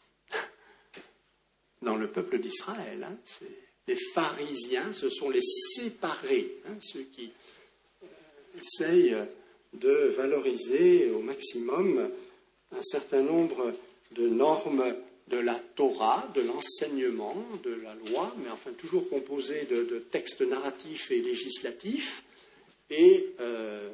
dans le peuple d'Israël. Hein. C'est, les pharisiens, ce sont les séparés, hein, ceux qui euh, essayent de valoriser au maximum un certain nombre de normes de la Torah, de l'enseignement, de la loi, mais enfin toujours composées de, de textes narratifs et législatifs, et euh,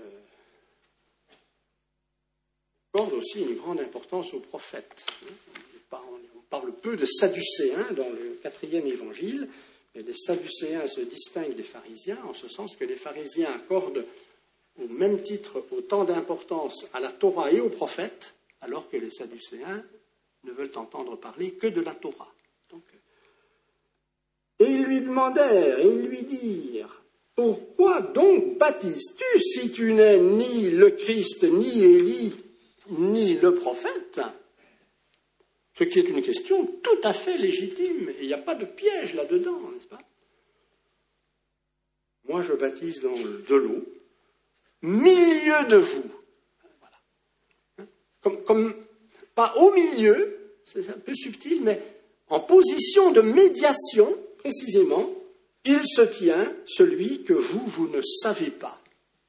accorde aussi une grande importance aux prophètes. On parle peu de Sadducéens dans le quatrième évangile, mais les Sadducéens se distinguent des pharisiens, en ce sens que les pharisiens accordent au même titre autant d'importance à la Torah et aux prophètes, alors que les Sadducéens ne veulent entendre parler que de la Torah. Donc, et ils lui demandèrent, et ils lui dirent, « Pourquoi donc baptises-tu si tu n'es ni le Christ, ni Élie, ni le prophète ?» Ce qui est une question tout à fait légitime, et il n'y a pas de piège là-dedans, n'est-ce pas? Moi, je baptise dans de l'eau, milieu de vous. Voilà. Comme, comme, pas au milieu, c'est un peu subtil, mais en position de médiation, précisément, il se tient celui que vous, vous ne savez pas.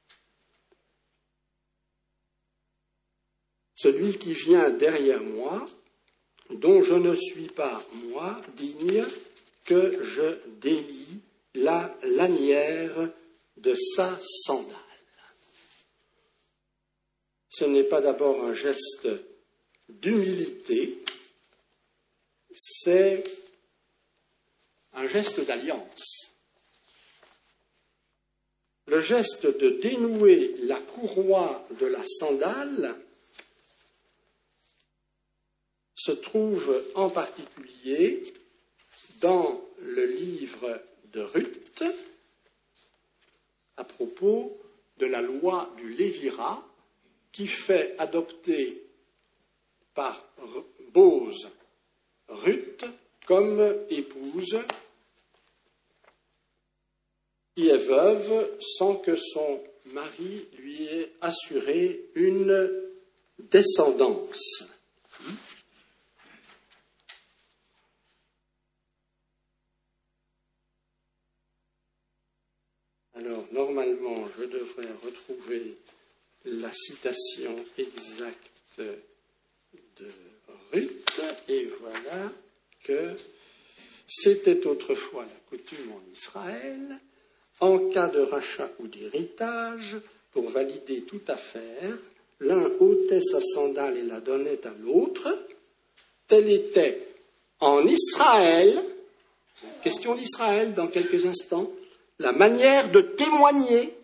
Celui qui vient derrière moi, dont je ne suis pas, moi, digne que je délie la lanière de sa sandale. Ce n'est pas d'abord un geste d'humilité, c'est un geste d'alliance. Le geste de dénouer la courroie de la sandale se trouve en particulier dans le livre de Ruth à propos de la loi du Lévira qui fait adopter par Bose Ruth comme épouse qui est veuve sans que son mari lui ait assuré une descendance. Alors, normalement, je devrais retrouver la citation exacte de Ruth, et voilà que c'était autrefois la coutume en Israël, en cas de rachat ou d'héritage, pour valider toute affaire, l'un ôtait sa sandale et la donnait à l'autre. Telle était en Israël, question d'Israël dans quelques instants, la manière de témoigner.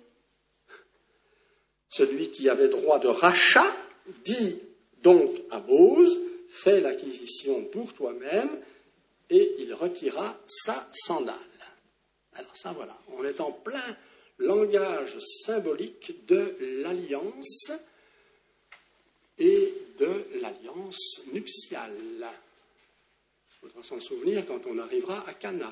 Celui qui avait droit de rachat dit donc à Bose, fais l'acquisition pour toi-même, et il retira sa sandale. Alors ça, voilà, on est en plein langage symbolique de l'alliance et de l'alliance nuptiale. Il faudra s'en souvenir quand on arrivera à Cana.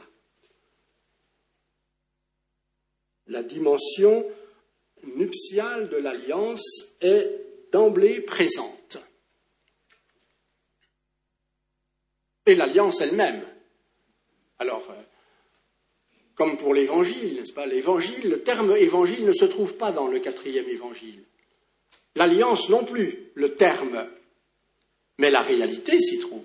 La dimension nuptiale de l'alliance est d'emblée présente. Et l'alliance elle-même. Alors, euh, comme pour l'évangile, n'est-ce pas? L'évangile, le terme évangile ne se trouve pas dans le quatrième évangile. L'alliance non plus, le terme. Mais la réalité s'y trouve.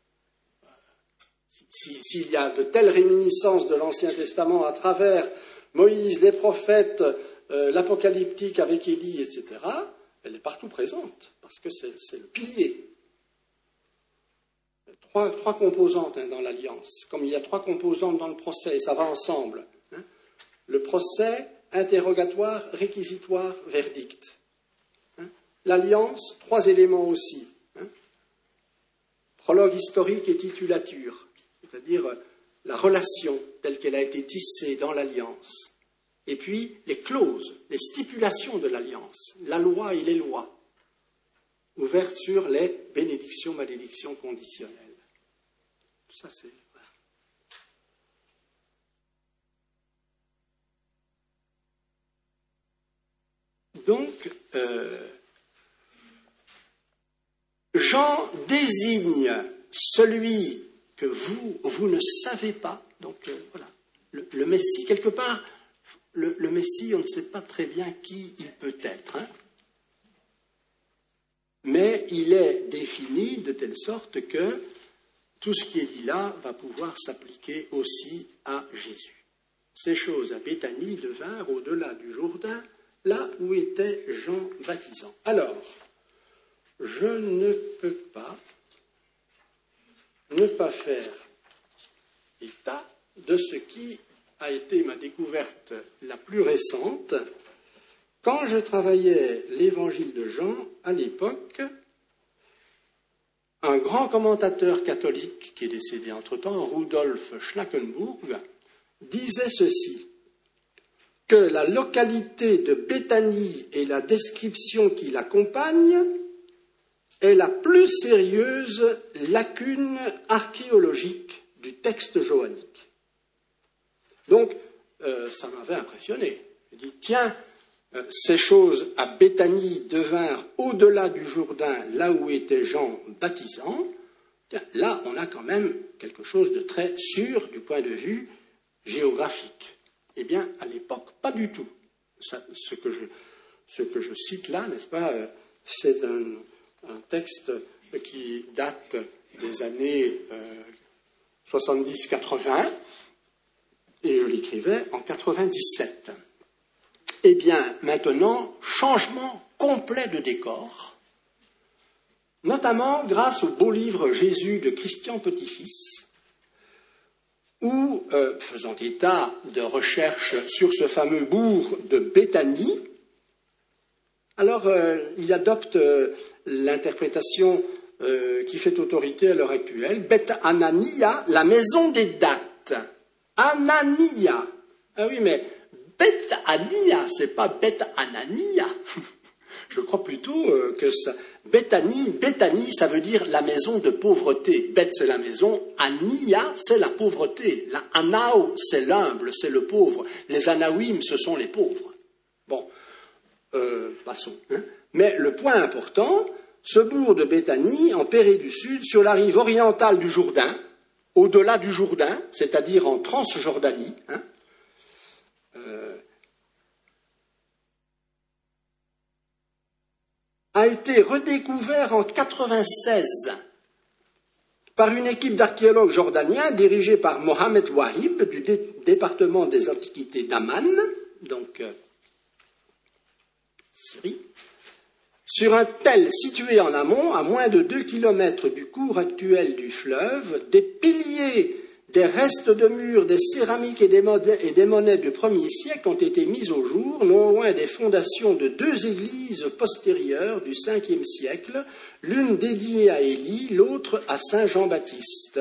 Si, s'il y a de telles réminiscences de l'Ancien Testament à travers Moïse, les prophètes, euh, l'apocalyptique avec Élie, et cetera, elle est partout présente, parce que c'est, c'est le pilier. Il y a trois, trois composantes hein, dans l'alliance, comme il y a trois composantes dans le procès, et ça va ensemble. Hein. Le procès, interrogatoire, réquisitoire, verdict. Hein. L'alliance, trois éléments aussi. Hein. Prologue historique et titulature, c'est-à-dire la relation telle qu'elle a été tissée dans l'alliance. et puis les clauses, les stipulations de l'alliance, la loi et les lois, ouvertes sur les bénédictions, malédictions conditionnelles. Tout ça, c'est... Voilà. Donc, euh, Jean désigne celui que vous, vous ne savez pas. Donc, euh, voilà. Le, le Messie, quelque part, le, le Messie, on ne sait pas très bien qui il peut être. Hein, mais il est défini de telle sorte que tout ce qui est dit là va pouvoir s'appliquer aussi à Jésus. Ces choses à Béthanie devinrent au-delà du Jourdain, là où était Jean baptisant. Alors, je ne peux pas ne pas faire état de ce qui a été ma découverte la plus récente. Quand je travaillais l'évangile de Jean, à l'époque, un grand commentateur catholique qui est décédé entre-temps, Rudolf Schlackenburg, disait ceci, que la localité de Béthanie et la description qui l'accompagne est la plus sérieuse lacune archéologique du texte johannique. Donc, euh, ça m'avait impressionné. Je dis, tiens, euh, ces choses à Béthanie devinrent au-delà du Jourdain, là où était Jean baptisant. Tiens, là, on a quand même quelque chose de très sûr du point de vue géographique. Eh bien, à l'époque, pas du tout. Ça, ce, que je, ce que je cite là, n'est-ce pas, euh, c'est un... un texte qui date des années euh, soixante-dix quatre-vingts, et je l'écrivais en quatre-vingt-dix-sept. Eh bien, maintenant, changement complet de décor, notamment grâce au beau livre Jésus de Christian Petit-Fils, où, euh, faisant état de recherches sur ce fameux bourg de Béthanie, alors euh, il adopte euh, l'interprétation euh, qui fait autorité à l'heure actuelle, Beth Anania, la maison des dates. Anania. Ah oui, mais Beth Ania, c'est pas Beth Anania. Je crois plutôt euh, que ça. Béthanie, Béthanie, ça veut dire la maison de pauvreté. Beth, c'est la maison. Ania, c'est la pauvreté. La Anao, c'est l'humble, c'est le pauvre. Les Anawim, ce sont les pauvres. Bon, euh, passons. Hein. Mais le point important, ce bourg de Béthanie, en Pérée du Sud, sur la rive orientale du Jourdain, au-delà du Jourdain, c'est-à-dire en Transjordanie, hein, euh, a été redécouvert en quatre-vingt-seize par une équipe d'archéologues jordaniens dirigée par Mohamed Wahib du dé- département des Antiquités d'Amman, donc euh, Syrie. Sur un tel situé en amont, à moins de deux kilomètres du cours actuel du fleuve, des piliers, des restes de murs, des céramiques et des, monnaies, et des monnaies du premier siècle ont été mis au jour, non loin des fondations de deux églises postérieures du cinquième siècle, l'une dédiée à Élie, l'autre à Saint Jean-Baptiste.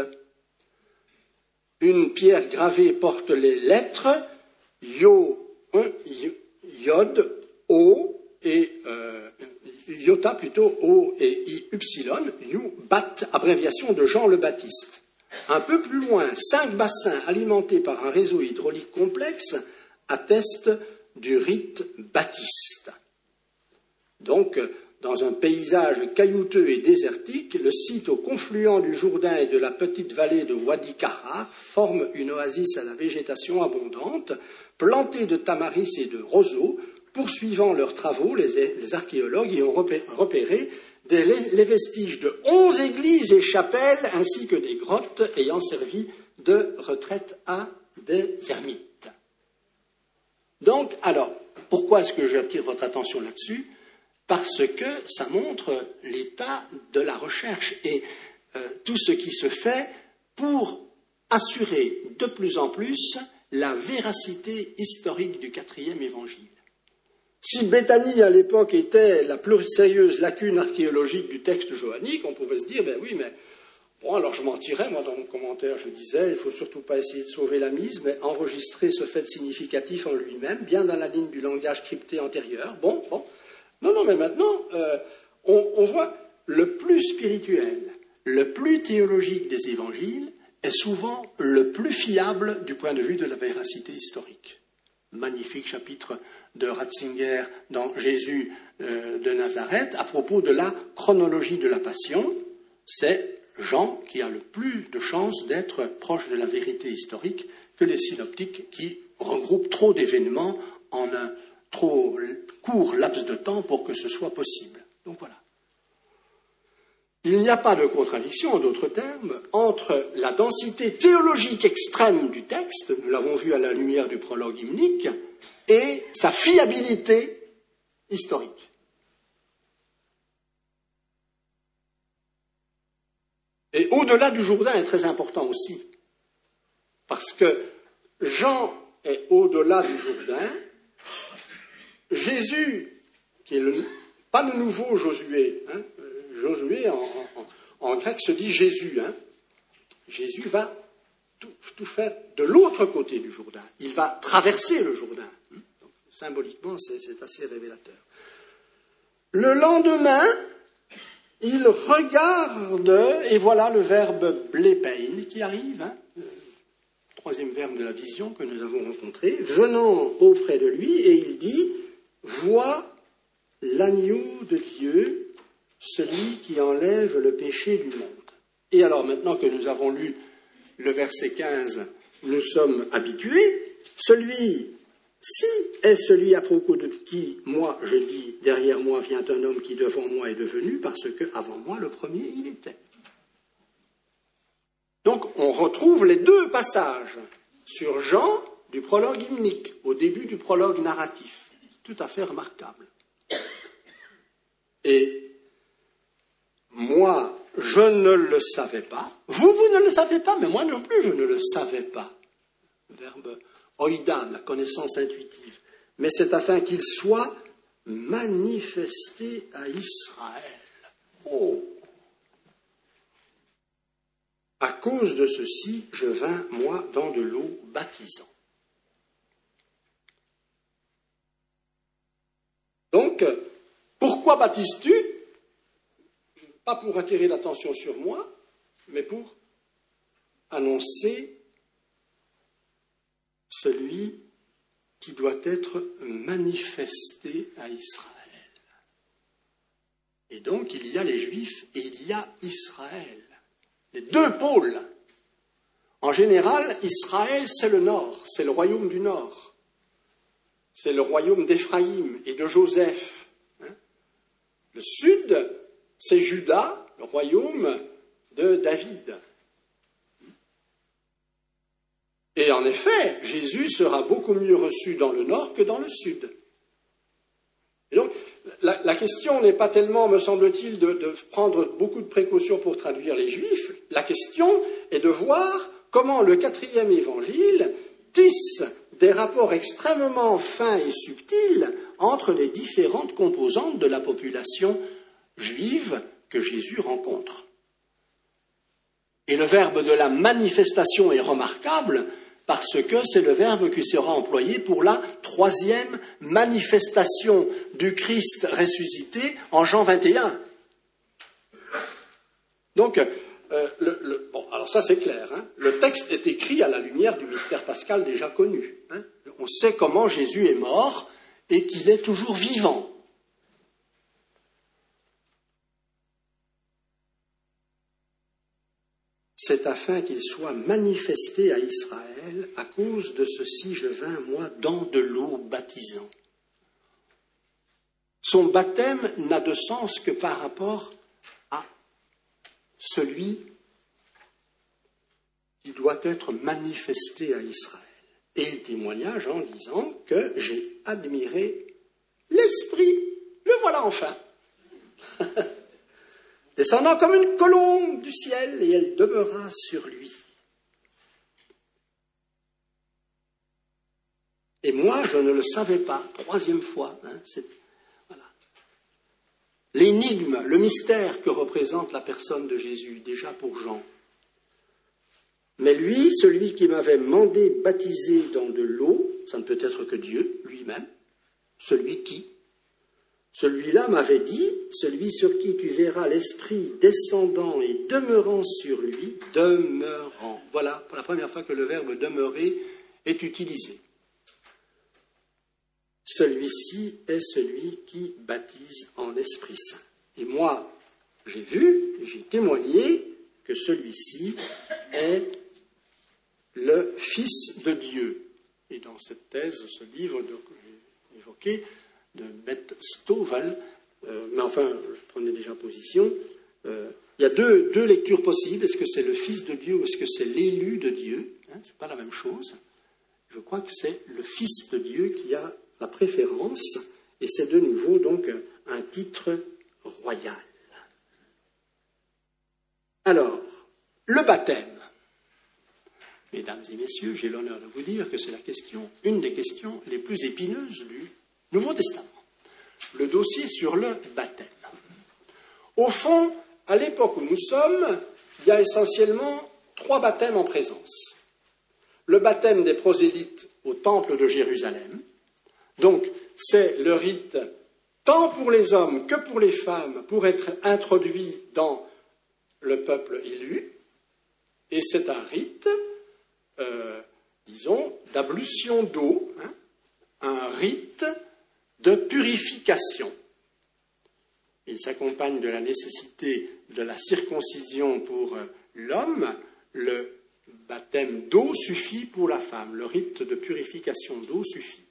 Une pierre gravée porte les lettres Yo, Yod, O et euh, Iota plutôt, O et I, Y, You, Bat, abréviation de Jean le Baptiste. Un peu plus loin, cinq bassins alimentés par un réseau hydraulique complexe attestent du rite baptiste. Donc, dans un paysage caillouteux et désertique, le site au confluent du Jourdain et de la petite vallée de Wadi Kahar forme une oasis à la végétation abondante, plantée de tamaris et de roseaux. Poursuivant leurs travaux, les, les archéologues y ont repéré des, les vestiges de onze églises et chapelles, ainsi que des grottes ayant servi de retraite à des ermites. Donc, alors, pourquoi est-ce que j'attire votre attention là-dessus ? Parce que ça montre l'état de la recherche et euh, tout ce qui se fait pour assurer de plus en plus la véracité historique du quatrième évangile. Si Béthanie, à l'époque, était la plus sérieuse lacune archéologique du texte johannique, on pouvait se dire, ben oui, mais Bon, alors je m'en tirais, moi, dans mon commentaire, je disais, il ne faut surtout pas essayer de sauver la mise, mais enregistrer ce fait significatif en lui-même, bien dans la ligne du langage crypté antérieur. Bon, bon. Non, non, mais maintenant, euh, on, on voit le plus spirituel, le plus théologique des évangiles est souvent le plus fiable du point de vue de la véracité historique. Magnifique chapitre de Ratzinger dans Jésus euh, de Nazareth à propos de la chronologie de la Passion. C'est Jean qui a le plus de chances d'être proche de la vérité historique que les synoptiques qui regroupent trop d'événements en un trop court laps de temps pour que ce soit possible. Donc voilà. Il n'y a pas de contradiction, en d'autres termes, entre la densité théologique extrême du texte, nous l'avons vu à la lumière du prologue hymnique, et sa fiabilité historique. Et au-delà du Jourdain est très important aussi, parce que Jean est au-delà du Jourdain, Jésus, qui est le, pas le nouveau Josué, hein, Josué en, en, en grec se dit Jésus, hein, Jésus va tout, tout faire de l'autre côté du Jourdain, il va traverser le Jourdain. Donc, symboliquement, c'est, c'est assez révélateur. Le lendemain, il regarde, et voilà le verbe blépein qui arrive, hein, le troisième verbe de la vision que nous avons rencontré, venant auprès de lui, et il dit, vois l'agneau de Dieu, celui qui enlève le péché du monde. Et alors maintenant que nous avons lu le verset quinze, nous sommes habitués, celui Si est celui à propos de qui, moi, je dis, derrière moi vient un homme qui devant moi est devenu, parce que avant moi, le premier, il était. Donc, on retrouve les deux passages sur Jean du prologue hymnique, au début du prologue narratif. Tout à fait remarquable. Et moi, je ne le savais pas. Vous, vous ne le savez pas, mais moi non plus, je ne le savais pas. Verbe oïdan, la connaissance intuitive. Mais c'est afin qu'il soit manifesté à Israël. Oh! À cause de ceci, je vins, moi, dans de l'eau baptisant. Donc, pourquoi baptises-tu? Pas pour attirer l'attention sur moi, mais pour annoncer celui qui doit être manifesté à Israël. Et donc, il y a les Juifs et il y a Israël. Les deux pôles. En général, Israël, c'est le nord, c'est le royaume du nord. C'est le royaume d'Éphraïm et de Joseph. Le sud, c'est Juda, le royaume de David. Et en effet, Jésus sera beaucoup mieux reçu dans le nord que dans le sud. Et donc, la, la question n'est pas tellement, me semble-t-il, de, de prendre beaucoup de précautions pour traduire les Juifs. La question est de voir comment le quatrième évangile tisse des rapports extrêmement fins et subtils entre les différentes composantes de la population juive que Jésus rencontre. Et le verbe de la manifestation est remarquable parce que c'est le verbe qui sera employé pour la troisième manifestation du Christ ressuscité en Jean vingt et un. Donc, euh, le, le, bon, alors ça c'est clair, hein, le texte est écrit à la lumière du mystère pascal déjà connu. Hein. On sait comment Jésus est mort et qu'il est toujours vivant. C'est afin qu'il soit manifesté à Israël, à cause de ceci je vins, moi, dans de l'eau baptisant. Son baptême n'a de sens que par rapport à celui qui doit être manifesté à Israël. Et il témoignage en disant que j'ai admiré l'Esprit, le voilà enfin. Descendant comme une colombe du ciel, et elle demeura sur lui. Et moi, je ne le savais pas, troisième fois. Hein, c'est, voilà. Les l'énigme, le mystère que représente la personne de Jésus, déjà pour Jean. Mais lui, celui qui m'avait mandé baptiser dans de l'eau, ça ne peut être que Dieu lui-même, celui qui, celui-là m'avait dit, celui sur qui tu verras l'Esprit descendant et demeurant sur lui, demeurant. Voilà, pour la première fois que le verbe demeurer est utilisé. Celui-ci est celui qui baptise en Esprit Saint. Et moi, j'ai vu, j'ai témoigné que celui-ci est le Fils de Dieu. Et dans cette thèse, ce livre que j'ai évoqué, de Beth Stovall, euh, mais enfin, je prenais déjà position, euh, il y a deux, deux lectures possibles. Est-ce que c'est le Fils de Dieu ou est-ce que c'est l'élu de Dieu, hein, ce n'est pas la même chose. Je crois que c'est le Fils de Dieu qui a la préférence, et c'est de nouveau donc un titre royal. Alors, le baptême. Mesdames et messieurs, j'ai l'honneur de vous dire que c'est la question, une des questions les plus épineuses du Nouveau Testament. Le dossier sur le baptême. Au fond, à l'époque où nous sommes, il y a essentiellement trois baptêmes en présence. Le baptême des prosélytes au temple de Jérusalem. Donc, c'est le rite tant pour les hommes que pour les femmes pour être introduit dans le peuple élu. Et c'est un rite, euh, disons, d'ablution d'eau, hein, un rite de purification. Il s'accompagne de la nécessité de la circoncision pour l'homme. Le baptême d'eau suffit pour la femme. Le rite de purification d'eau suffit.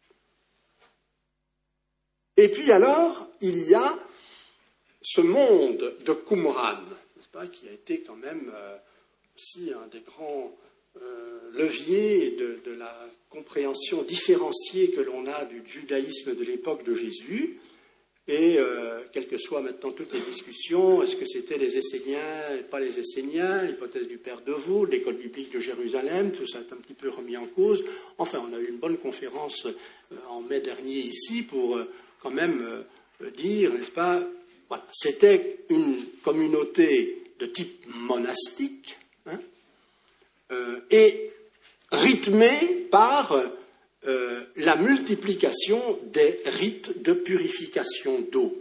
Et puis alors, il y a ce monde de Qumran, n'est-ce pas, qui a été quand même euh, aussi un des grands euh, leviers de, de la compréhension différenciée que l'on a du judaïsme de l'époque de Jésus. Et euh, quelles que soient maintenant toutes les discussions, est-ce que c'était les Esséniens et pas les Esséniens, l'hypothèse du père de Vaud, l'école biblique de Jérusalem, tout ça est un petit peu remis en cause. Enfin, on a eu une bonne conférence euh, en mai dernier ici pour euh, quand même euh, dire, n'est-ce pas, voilà, c'était une communauté de type monastique, hein, euh, et rythmée par euh, la multiplication des rites de purification d'eau.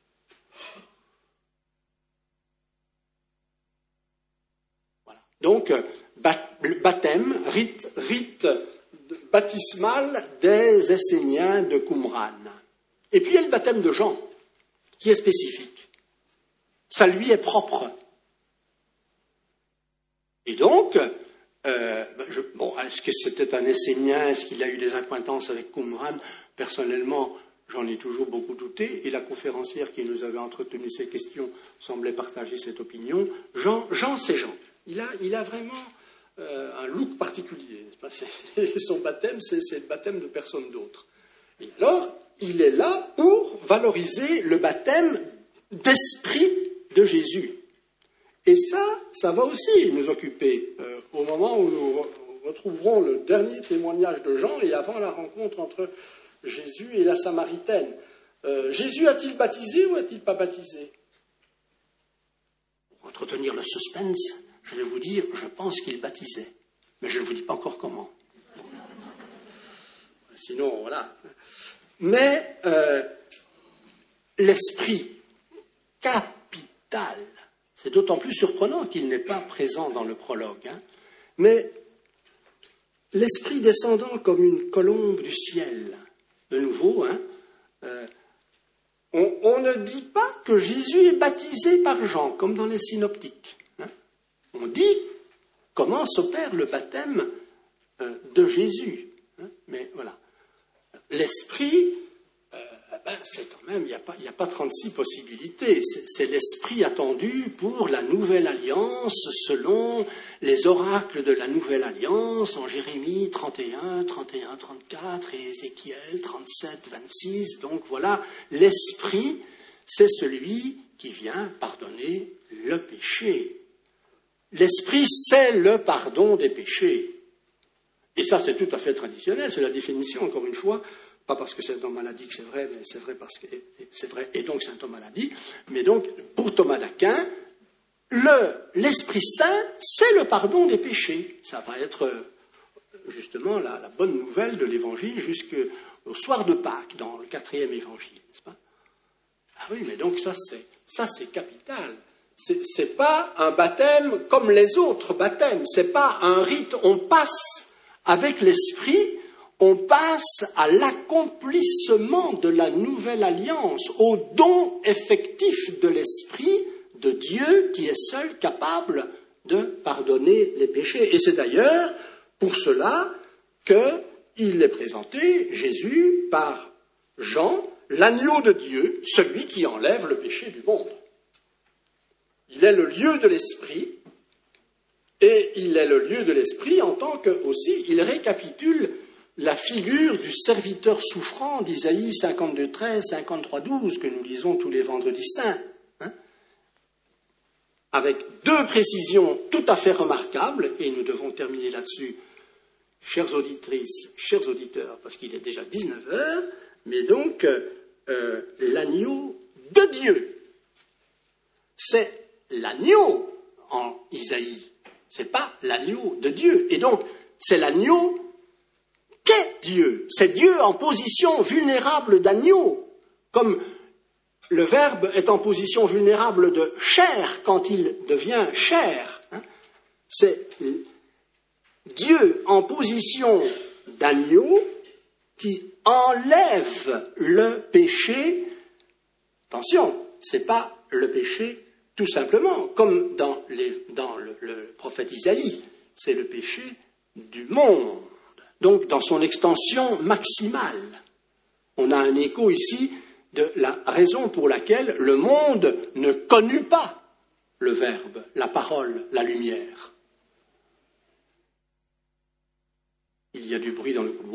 Voilà. Donc, baptême, rite, rite baptismal des Esséniens de Qumran. Et puis il y a le baptême de Jean, qui est spécifique. Ça lui est propre. Et donc, euh, je, bon, est-ce que c'était un Essénien, est-ce qu'il a eu des accointances avec Qumran? Personnellement, j'en ai toujours beaucoup douté, et la conférencière qui nous avait entretenu ces questions semblait partager cette opinion. Jean, Jean c'est Jean. Il a, il a vraiment euh, un look particulier, n'est-ce pas? C'est, son baptême, c'est, c'est le baptême de personne d'autre. Et alors, il est là pour valoriser le baptême d'esprit de Jésus. Et ça, ça va aussi nous occuper euh, au moment où nous retrouverons le dernier témoignage de Jean et avant la rencontre entre Jésus et la Samaritaine. Euh, Jésus a-t-il baptisé ou a-t-il pas baptisé? Pour entretenir le suspense, je vais vous dire, je pense qu'il baptisait. Mais je ne vous dis pas encore comment. Sinon, voilà. Mais euh, l'esprit capital, c'est d'autant plus surprenant qu'il n'est pas présent dans le prologue, hein, mais l'esprit descendant comme une colombe du ciel, de nouveau, hein, euh, on, on ne dit pas que Jésus est baptisé par Jean, comme dans les synoptiques. Hein. On dit comment s'opère le baptême euh, de Jésus. Hein, mais voilà. L'esprit, euh, ben, c'est quand même, il n'y a pas, il n'y a pas trente-six possibilités. C'est, c'est l'esprit attendu pour la nouvelle alliance selon les oracles de la nouvelle alliance en Jérémie trente et un, trente et un, trente-quatre et Ézéchiel trente-sept, vingt-six. Donc voilà, l'esprit, c'est celui qui vient pardonner le péché. L'esprit, c'est le pardon des péchés. Et ça, c'est tout à fait traditionnel, c'est la définition, encore une fois, Pas parce que c'est un homme maladie que c'est vrai, mais c'est vrai parce que c'est vrai, et donc c'est un homme maladie. Mais donc, pour Thomas d'Aquin, le, l'Esprit Saint, c'est le pardon des péchés. Ça va être justement la, la bonne nouvelle de l'Évangile jusqu'au soir de Pâques, dans le quatrième Évangile, n'est-ce pas? Ah oui, mais donc ça c'est, ça c'est capital. C'est, c'est pas un baptême comme les autres baptêmes. C'est pas un rite. On passe avec l'Esprit, on passe à l'accomplissement de la nouvelle alliance, au don effectif de l'Esprit de Dieu qui est seul capable de pardonner les péchés. Et c'est d'ailleurs pour cela qu'il est présenté, Jésus, par Jean, l'agneau de Dieu, celui qui enlève le péché du monde. Il est le lieu de l'Esprit, et il est le lieu de l'Esprit en tant que, aussi, il récapitule la figure du serviteur souffrant d'Isaïe cinquante-deux treize, cinquante-trois douze, que nous lisons tous les vendredis saints, hein, avec deux précisions tout à fait remarquables, et nous devons terminer là-dessus, chères auditrices, chers auditeurs, parce qu'il est déjà dix-neuf heures, mais donc, euh, l'agneau de Dieu, c'est l'agneau en Isaïe, c'est pas l'agneau de Dieu. Et donc, c'est l'agneau qu'est Dieu. C'est Dieu en position vulnérable d'agneau, comme le Verbe est en position vulnérable de chair quand il devient chair. Hein. C'est Dieu en position d'agneau qui enlève le péché. Attention, c'est pas le péché tout simplement, comme dans, les, dans le, le prophète Isaïe, c'est le péché du monde, donc dans son extension maximale. On a un écho ici de la raison pour laquelle le monde ne connut pas le Verbe, la parole, la lumière. Il y a du bruit dans le couloir.